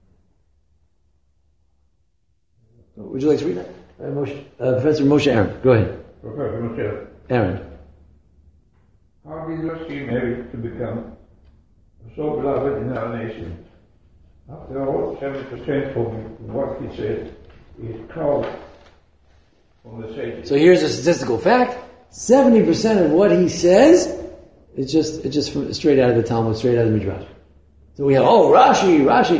Would you like to read that? Professor Moshe Aaron, go ahead. Professor Moshe Aaron. How did Rashi manage to become so beloved in our nation? After all, 70% of what he said is called from the sages. So here's a statistical fact: 70% of what he says is just straight out of the Talmud, straight out of the Midrash. So we have Rashi.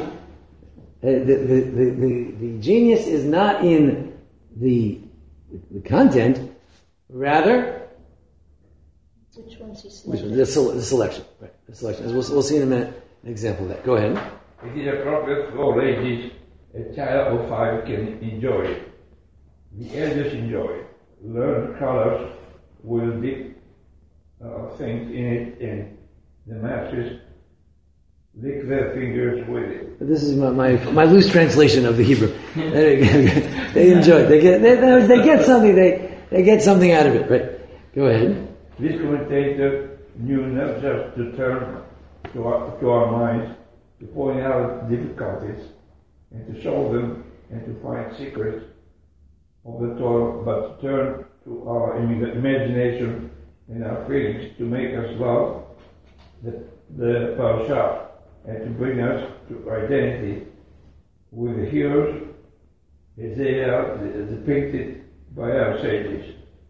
The genius is not in the content, rather. Which ones he selected? The selection. Right. The selection. We'll see in a minute an example of that. Go ahead. It is appropriate for all ages. A child of 5 can enjoy it. The elders enjoy it. Learn colors will dip things in it, and the masses lick their fingers with it. This is my loose translation of the Hebrew. They enjoy it. They get something. They get something out of it. Right. Go ahead. This commentator knew not just to turn to our minds, to point out difficulties, and to solve them, and to find secrets of the Torah, but to turn to our imagination and our feelings to make us love the parasha, and to bring us to identity with the heroes as they are depicted by our sages.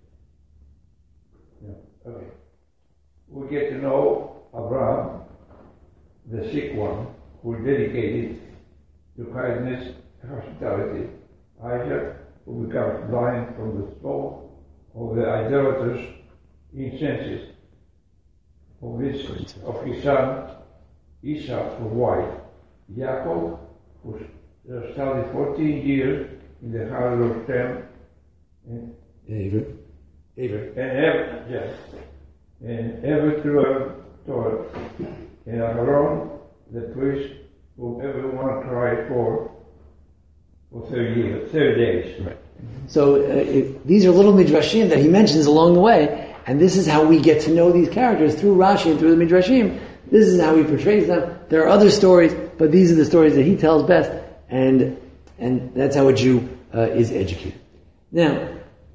Okay. We get to know Abraham, the sick one, who is dedicated to kindness and hospitality. Isaac, who becomes blind from the smoke of the idolaters' incenses. Of his son, Esau, for wife. Jacob, who studied 14 years in the house of Shem, and ever to learn Torah, and Aaron, the priest, whom everyone cried for for 30 days. Right. So these are little midrashim that he mentions along the way, and this is how we get to know these characters through Rashi and through the midrashim. This is how he portrays them. There are other stories, but these are the stories that he tells best, and that's how a Jew is educated. Now,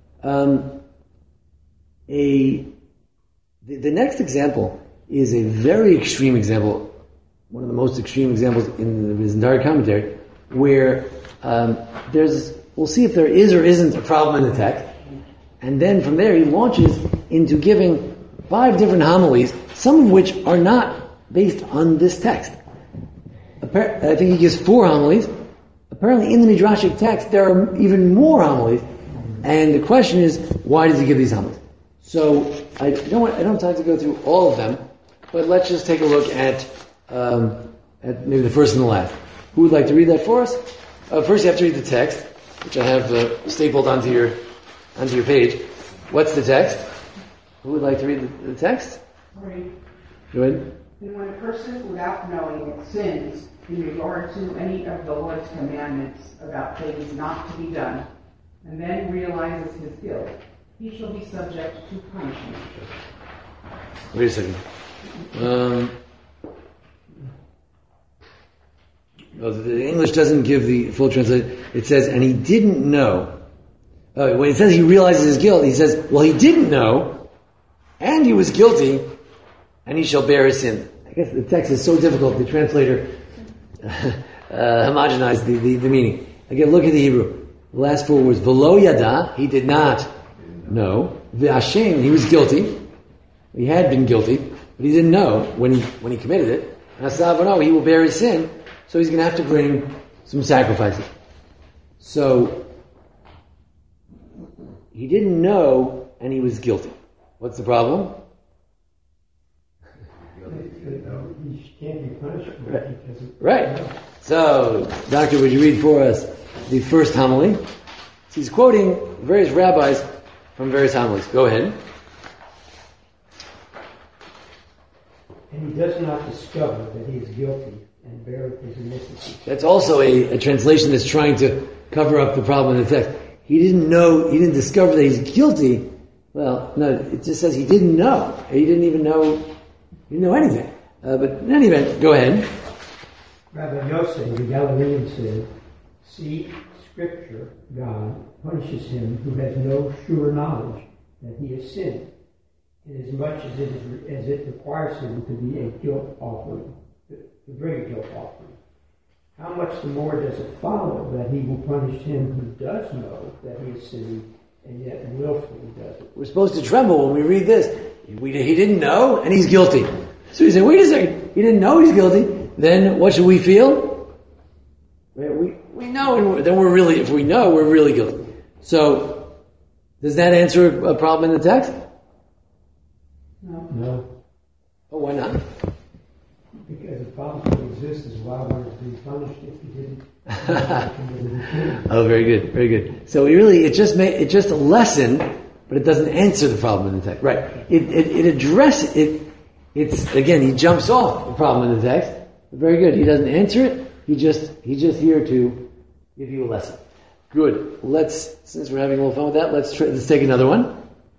the next example is a very extreme example, one of the most extreme examples in his entire commentary, where we'll see if there is or isn't a problem in the text, and then from there he launches into giving 5 different homilies, some of which are not based on this text. I think he gives 4 homilies. Apparently in the Midrashic text there are even more homilies, and the question is, why does he give these homilies? So I don't have time to go through all of them, but let's just take a look at maybe the first and the last. Who would like to read that for us? First you have to read the text, which I have stapled onto your page. What's the text? Who would like to read the text? Read. Go ahead. And when a person, without knowing it, sins in regard to any of the Lord's commandments about things not to be done, and then realizes his guilt, he shall be subject to punishment. Wait a second. The English doesn't give the full translation. It says, and he didn't know. When it says he realizes his guilt, he says, well, he didn't know, and he was guilty, and he shall bear his sin. I guess the text is so difficult, the translator homogenized the meaning. Again, look at the Hebrew. The last 4 words, v'lo yada, he did not know. V'ashem, he was guilty. He had been guilty, but he didn't know when he committed it. And asavano, he will bear his sin, so he's going to have to bring some sacrifices. So, he didn't know, and he was guilty. What's the problem? He can't be punished for it because Right. So, Doctor, would you read for us the first homily? He's quoting various rabbis from various homilies. Go ahead. and he does not discover that he is guilty and beareth his iniquity. That's also a translation that's trying to cover up the problem in the text. He didn't discover that he's guilty. Well, no, it just says he didn't know. He didn't even know, he didn't know anything. But in any event, go ahead. Rabbi Yosef, the Galilean, said, "See, Scripture, God punishes him who has no sure knowledge that he has sinned, inasmuch as it requires him to be a guilt offering, to bring a guilt offering. How much the more does it follow that he will punish him who does know that he is sinning and yet willfully does it?" We're supposed to tremble when we read this. He didn't know, and he's guilty. So we say, wait a second, he didn't know he's guilty. Then what should we feel? We know, and then if we know, we're really guilty. So, does that answer a problem in the text? No. Oh, why not? Because the problem that exists is why one is being punished if he didn't. Oh, very good, very good. So it's just a lesson, but it doesn't answer the problem in the text. Right. It addresses it. It's, again, he jumps off the problem in the text. Very good. He doesn't answer it. He's just here to give you a lesson. Good. Since we're having a little fun with that, let's take another one.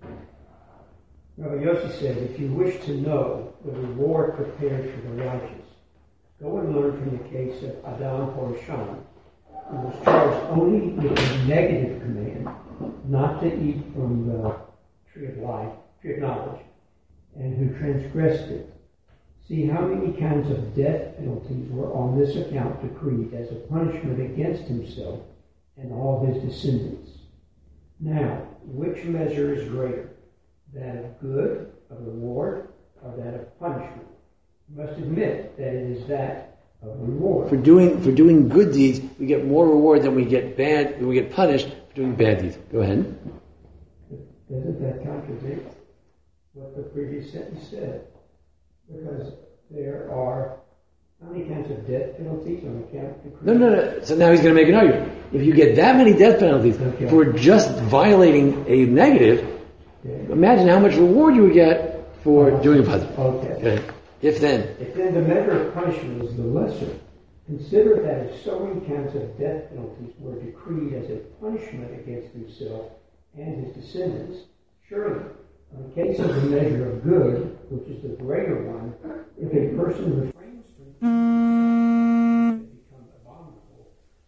Rabbi Yossi said, "If you wish to know the reward prepared for the righteous, go and learn from the case of Adam Hosham, who was charged only with a negative command, not to eat from the tree of life, tree of knowledge, and who transgressed it. See how many kinds of death penalties were on this account decreed as a punishment against himself and all his descendants. Now, which measure is greater, that of good, of reward, or that of punishment? You must admit that it is that of reward." For doing good deeds, we get more reward than we get punished for doing bad deeds. Go ahead. Doesn't that contradict what the previous sentence said? Because there are how many kinds of death penalties on account of... No. So now he's going to make an argument. If you get that many death penalties for just violating a negative, imagine how much reward you would get for doing a positive. Okay. If then the measure of punishment is the lesser, Consider that if so many counts of death penalties were decreed as a punishment against himself and his descendants, surely, in the case of the measure of good, which is the greater one, if a person refrains from become abominable,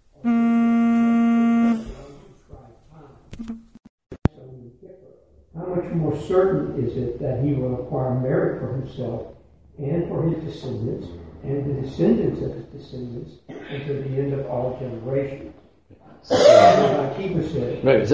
how much more certain is it that he will acquire merit for himself and for his descendants and the descendants of his descendants unto the end of all generations? Right.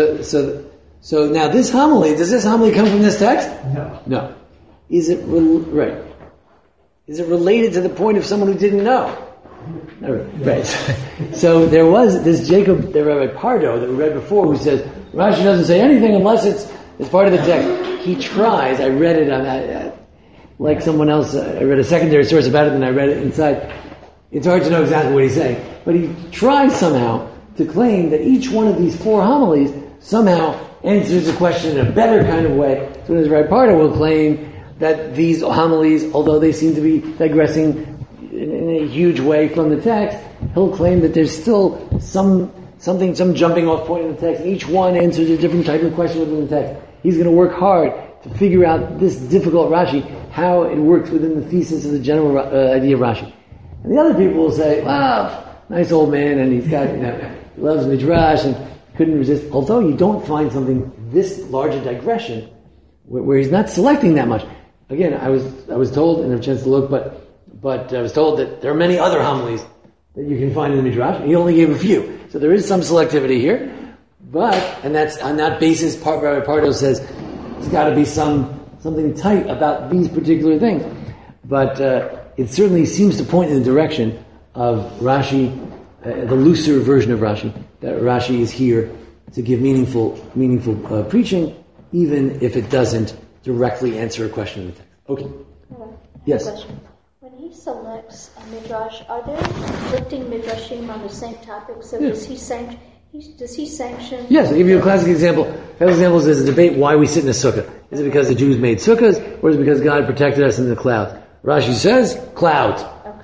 So now this homily, does this homily come from this text? No. No. Is it right? Is it related to the point of someone who didn't know? No. Right. So there was this Jacob, the Rabbi Pardo that we read before, who says Rashi doesn't say anything unless it's part of the text. He tries. I read it on that. Like someone else, I read a secondary source about it, and I read it inside. It's hard to know exactly what he's saying, but he tries somehow to claim that each one of these four homilies somehow answers the question in a better kind of way. So as Rabbi Pardo will claim that these homilies, although they seem to be digressing in a huge way from the text, he'll claim that there's still some jumping off point in the text. Each one answers a different type of question within the text. He's going to work hard to figure out this difficult Rashi, how it works within the thesis of the general idea of Rashi. And the other people will say, wow, nice old man, and he's got, he loves Midrash and couldn't resist. Although you don't find something this large a digression where he's not selecting that much. Again, I was told, and I have a chance to look, but I was told that there are many other homilies that you can find in the Midrash. He only gave a few. So there is some selectivity here. And that's on that basis, Rabbi Pardo says, there's got to be something tight about these particular things. But it certainly seems to point in the direction of Rashi, the looser version of Rashi, that Rashi is here to give meaningful preaching, even if it doesn't directly answer a question in the text. Okay. Yes. Question. When he selects a midrash, are there conflicting midrashim on the same topic? So does he sanction? Yes, I'll give you a classic example. Classic example is there's a debate why we sit in a sukkah. Is it because the Jews made sukkahs, or is it because God protected us in the clouds? Rashi says, clouds. Okay.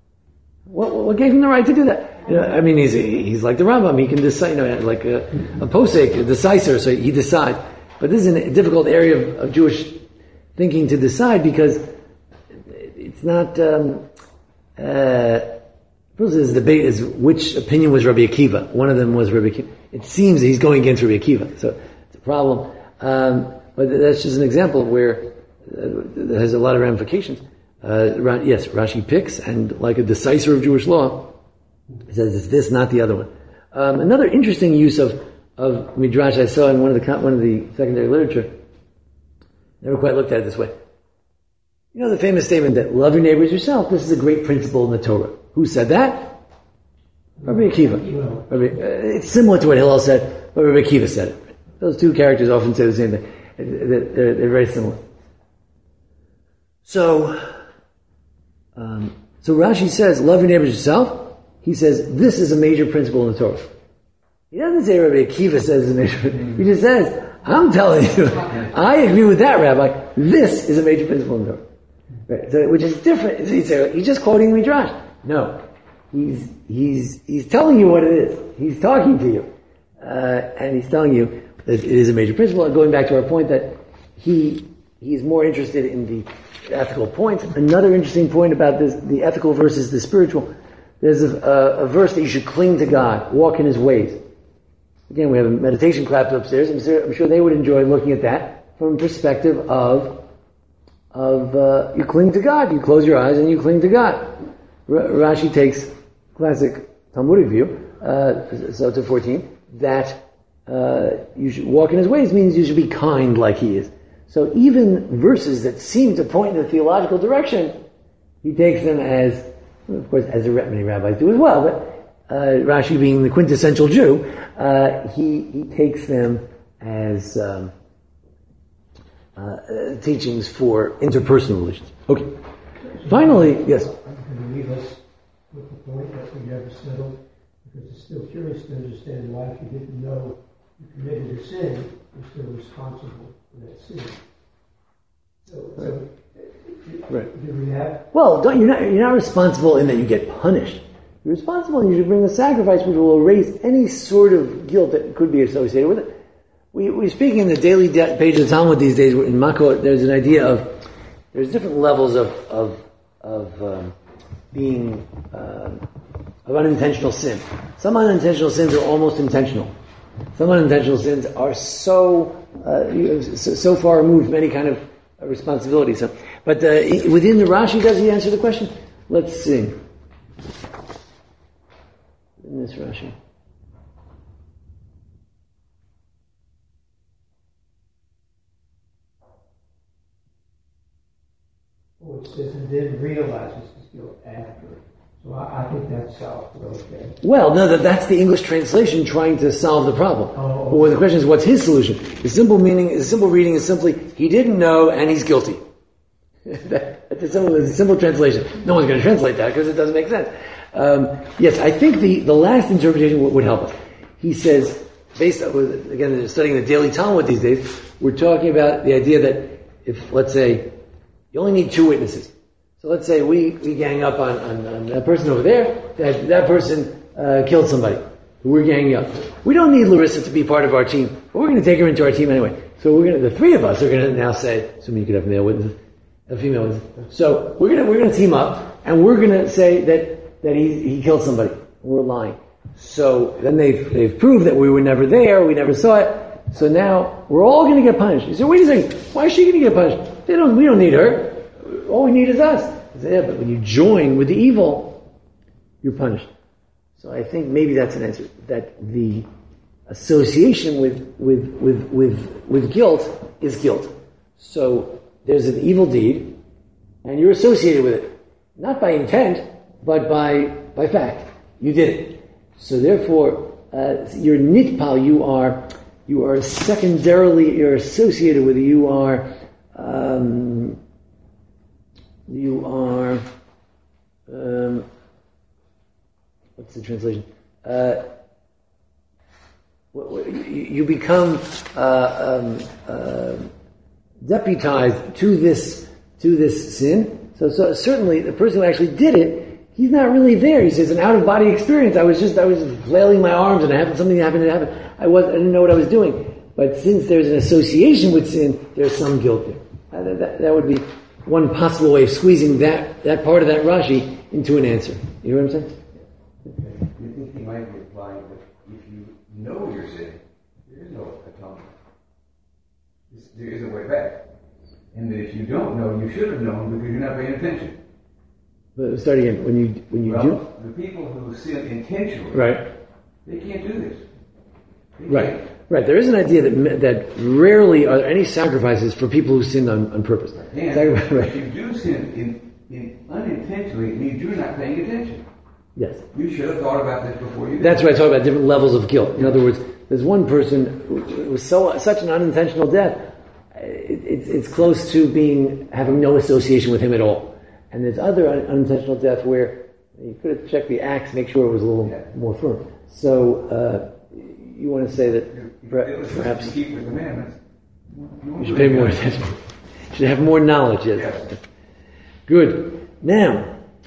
What gave him the right to do that? I mean, he's like the Rambam. He can decide, like a posek, a decisor, so he decides. But this is a difficult area of Jewish thinking to decide because it's not. First, the debate is which opinion was Rabbi Akiva. One of them was Rabbi Akiva. It seems that he's going against Rabbi Akiva, so it's a problem. But that's just an example where it has a lot of ramifications. Yes, Rashi picks, and like a decisor of Jewish law, he says it's this, not the other one. Another interesting use of Midrash I saw in one of the secondary literature. Never quite looked at it this way. You know the famous statement that love your neighbor as yourself. This is a great principle in the Torah. Who said that? Rabbi Akiva. It's similar to what Hillel said, but Rabbi Akiva said it. Those two characters often say the same thing. They're very similar. So Rashi says, love your neighbor as yourself. He says, this is a major principle in the Torah. He doesn't say Rabbi Akiva says it's a major principle. He just says, I'm telling you, I agree with that, Rabbi. This is a major principle in the Torah. Right, so, which is different. He's just quoting Midrash. No. He's telling you what it is. He's talking to you. And he's telling you that it is a major principle. And going back to our point that he's more interested in the ethical points. Another interesting point about this, the ethical versus the spiritual. There's a verse that you should cling to God, walk in His ways. Again, we have a meditation class upstairs. I'm sure they would enjoy looking at that from a perspective of you cling to God. You close your eyes and you cling to God. Rashi takes classic Talmudic view, Sota 14, that you should walk in His ways means you should be kind like He is. So even verses that seem to point in a theological direction, he takes them as, of course, as many rabbis do as well, but Rashi being the quintessential Jew, he takes them as teachings for interpersonal relations. Okay. Finally, yes. I'm going to leave us with the point that we never settled, because it's still curious to understand why if you didn't know you committed a sin, you're still responsible for that sin. Right. Do we have? Well, you're not responsible in that you get punished. you're responsible and you should bring a sacrifice which will erase any sort of guilt that could be associated with it. We're speaking in the daily page of the Talmud these days, in Makot, there's an idea of, there's different levels of unintentional sin. Some unintentional sins are almost intentional. Some unintentional sins are so far removed from any kind of responsibility. So, but within the Rashi, does he answer the question? Let's see. In this Rashi. Oh, it says, and then realizes his guilt after. So I think that's okay. Well, no, that's the English translation trying to solve the problem. Oh, okay. Well, the question is, what's his solution? The simple reading is simply, he didn't know and he's guilty. That's a simple translation. No one's going to translate that because it doesn't make sense. Yes, I think the last interpretation would help us. He says, based on, again, studying the daily Talmud these days, we're talking about the idea that if, let's say, you only need 2 witnesses. So let's say we gang up on that person over there, that person killed somebody. We're ganging up. We don't need Larissa to be part of our team, but we're going to take her into our team anyway. So the 3 of us are going to now say, assuming you could have male witnesses, female witnesses. So we're going to team up, and we're going to say that he killed somebody. We're lying. So then they've proved that we were never there, we never saw it. So now we're all going to get punished. You say, wait a second, why is she going to get punished? We don't need her. All we need is us. I say, yeah, but when you join with the evil, you're punished. So I think maybe that's an answer. That the association with guilt is guilt. So there's an evil deed, and you're associated with it. Not by intent, but by fact. You did it. So therefore, you're nitpal, you are secondarily, you're associated with it, you are what's the translation? You become deputized to this sin. So certainly the person who actually did it, he's not really there. He says, an out-of-body experience. I was flailing my arms and something happened to happen. I didn't know what I was doing. But since there's an association with sin, there's some guilt there. That would be one possible way of squeezing that part of that Rashi into an answer. You hear what I'm saying? Okay. You think he might be implying that if you know you're sinning, there is no atonement. There is a way back. And that if you don't know, you should have known because you're not paying attention. But start again. When you do the people who sin intentionally, right? They can't do this. Right. There is an idea that rarely are there any sacrifices for people who sin on purpose. And if you do sin in unintentionally, it means you're not paying attention. Yes. You should have thought about this before you did. That's why I talk about different levels of guilt. In other words, there's one person who was such an unintentional death, it's close to having no association with him at all. And there's other unintentional death where you could have checked the axe, make sure it was a little more firm. So you want to say that perhaps keep the commandments. You should pay more attention. You should have more knowledge. Yes. Good. Now,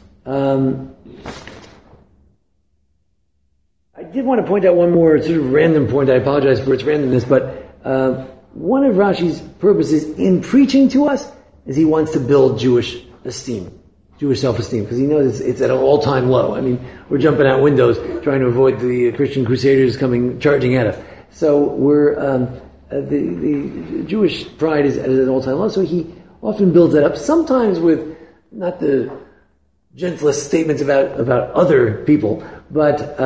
I did want to point out one more sort of random point. I apologize for its randomness, but one of Rashi's purposes in preaching to us is he wants to build Jewish esteem, Jewish self-esteem, because he knows it's at an all-time low. I mean, we're jumping out windows trying to avoid the Christian crusaders coming charging at us. So the Jewish pride is at an all-time low. So he often builds that up, sometimes with not the gentlest statements about other people, but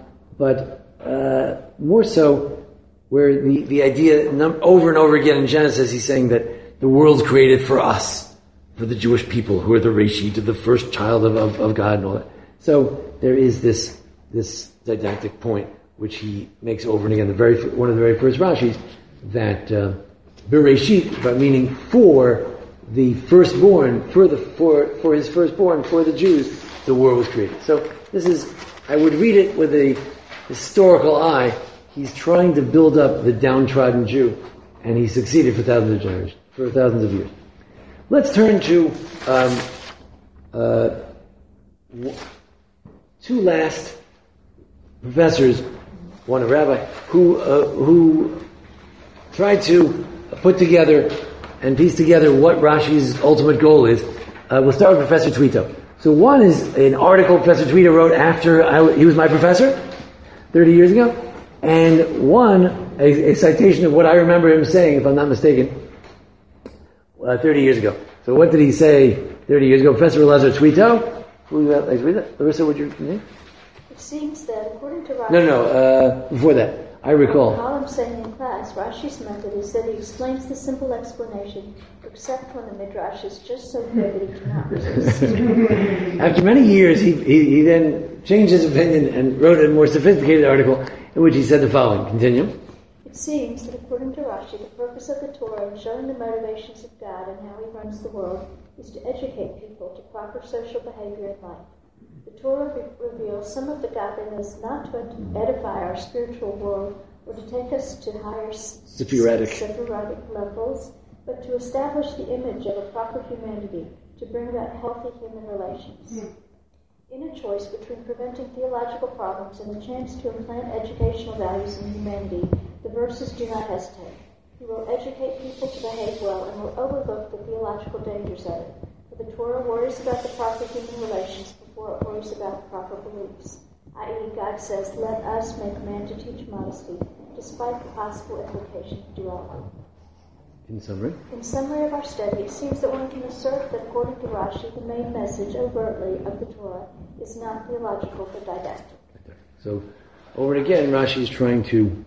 more so where the idea over and over again in Genesis, he's saying that the world's created for us, for the Jewish people who are the Reshit, the first child of God and all that. So there is this didactic point which he makes over and again. One of the very first Rashis that Bereshit, but meaning for the firstborn, for his firstborn, for the Jews, the world was created. So this is, I would read it with a historical eye. He's trying to build up the downtrodden Jew, and he succeeded for thousands of years. Let's turn to two last professors, one a rabbi, who tried to put together and piece together what Rashi's ultimate goal is. We'll start with Professor Twito. So one is an article Professor Twito wrote after he was my professor 30 years ago, and one, a citation of what I remember him saying, if I'm not mistaken, 30 years ago. So what did he say 30 years ago? Professor Elazar Twito? Larissa, what's your name? It seems that according to Rashi... No, before that. I recall. All I'm saying in class, Rashi's method is that he explains the simple explanation, except when the Midrash is just so good that he cannot resist. After many years, he then changed his opinion and wrote a more sophisticated article in which he said the following. Continue. It seems that according to Rashi, the purpose of the Torah in showing the motivations of God and how he runs the world is to educate people to proper social behavior in life. The Torah reveals some of the godliness not to edify our spiritual world or to take us to higher Sephirotic levels, but to establish the image of a proper humanity, to bring about healthy human relations. In a choice between preventing theological problems and the chance to implant educational values in humanity, the verses do not hesitate. He will educate people to behave well and will overlook the theological dangers of it. For the Torah worries about the proper human relations before it worries about proper beliefs. I.e., God says, let us make man to teach modesty, despite the possible implication of duality. In summary? In summary of our study, it seems that one can assert that according to Rashi, the main message overtly of the Torah is not theological but didactic. So, over and again, Rashi is trying to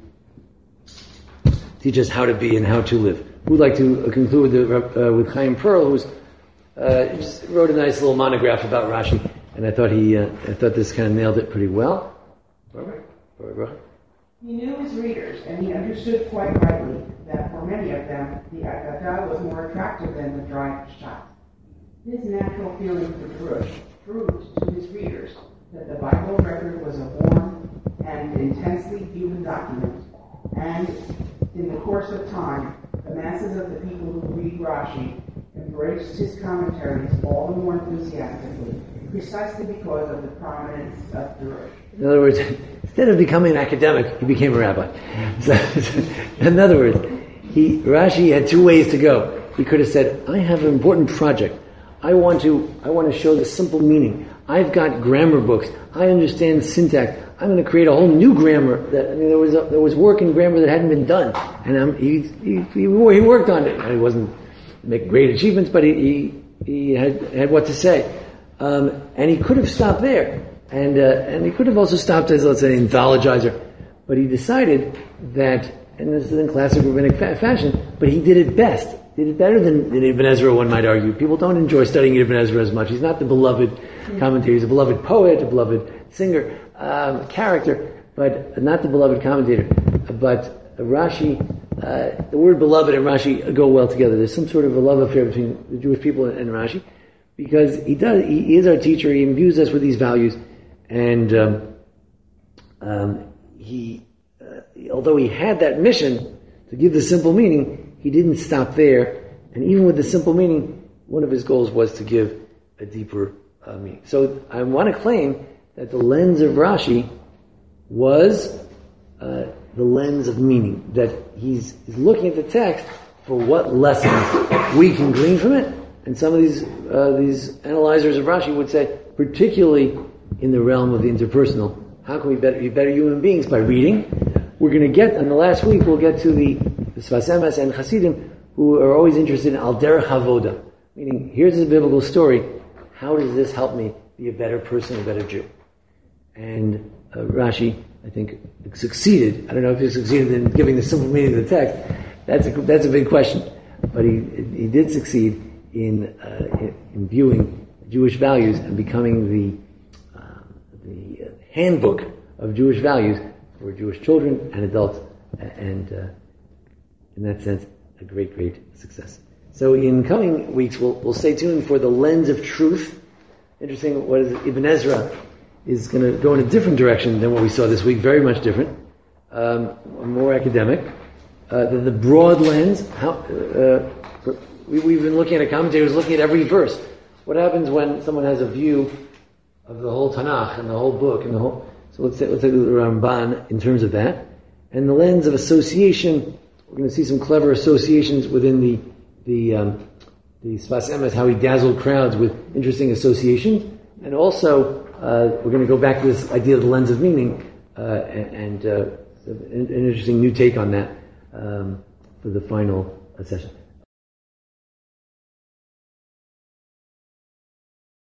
teach us how to be and how to live. We'd like to conclude with Chaim Pearl, who's just wrote a nice little monograph about Rashi, and I thought this kind of nailed it pretty well. He knew his readers, and he understood quite rightly that for many of them, the Agadah was more attractive than the dry Peshat. His natural feeling for Drush proved to his readers that the Bible record was a warm and intensely human document, and in the course of time, the masses of the people who read Rashi embraced his commentaries all the more enthusiastically, precisely because of the prominence of Drush. In other words, instead of becoming an academic, he became a rabbi. So, in other words, Rashi had two ways to go. He could have said, I have an important project. I want to show the simple meaning. I've got grammar books. I understand syntax. I'm going to create a whole new grammar. There was work in grammar that hadn't been done, and he worked on it. And he wasn't making great achievements, but he had what to say, and he could have stopped there, and he could have also stopped as, let's say, an anthologizer, but he decided that, and this is in classic rabbinic fashion, but he did it best. Did it better than Ibn Ezra, one might argue. People don't enjoy studying Ibn Ezra as much. He's not the beloved commentator. He's a beloved poet, a beloved singer, character, but not the beloved commentator. But Rashi, the word beloved and Rashi go well together. There's some sort of a love affair between the Jewish people and Rashi, because he is our teacher. He imbues us with these values, and although he had that mission to give the simple meaning, he didn't stop there, and even with the simple meaning, one of his goals was to give a deeper meaning. So I want to claim that the lens of Rashi was the lens of meaning, that he's looking at the text for what lessons we can glean from it, and some of these analyzers of Rashi would say, particularly in the realm of the interpersonal, how can we be better human beings? By reading. We're going to get, in the last week, we'll get to the Sfas Emes and Hasidim, who are always interested in Al Derech Havoda, meaning, here's a biblical story, how does this help me be a better person, a better Jew? And Rashi, I think, succeeded. I don't know if he succeeded in giving the simple meaning of the text. That's a big question. But he did succeed in imbuing Jewish values and becoming the handbook of Jewish values for Jewish children and adults, and in that sense, a great, great success. So in coming weeks, we'll stay tuned for the lens of truth. Interesting, what is it? Ibn Ezra is going to go in a different direction than what we saw this week, very much different, more academic. The broad lens, we've been looking at a commentator who's looking at every verse. What happens when someone has a view of the whole Tanakh and the whole book and the whole. So let's take a look at the Ramban in terms of that. And the lens of association, we're going to see some clever associations within the Sfas Emes, how he dazzled crowds with interesting associations. And also, we're going to go back to this idea of the lens of meaning, and an interesting new take on that for the final session.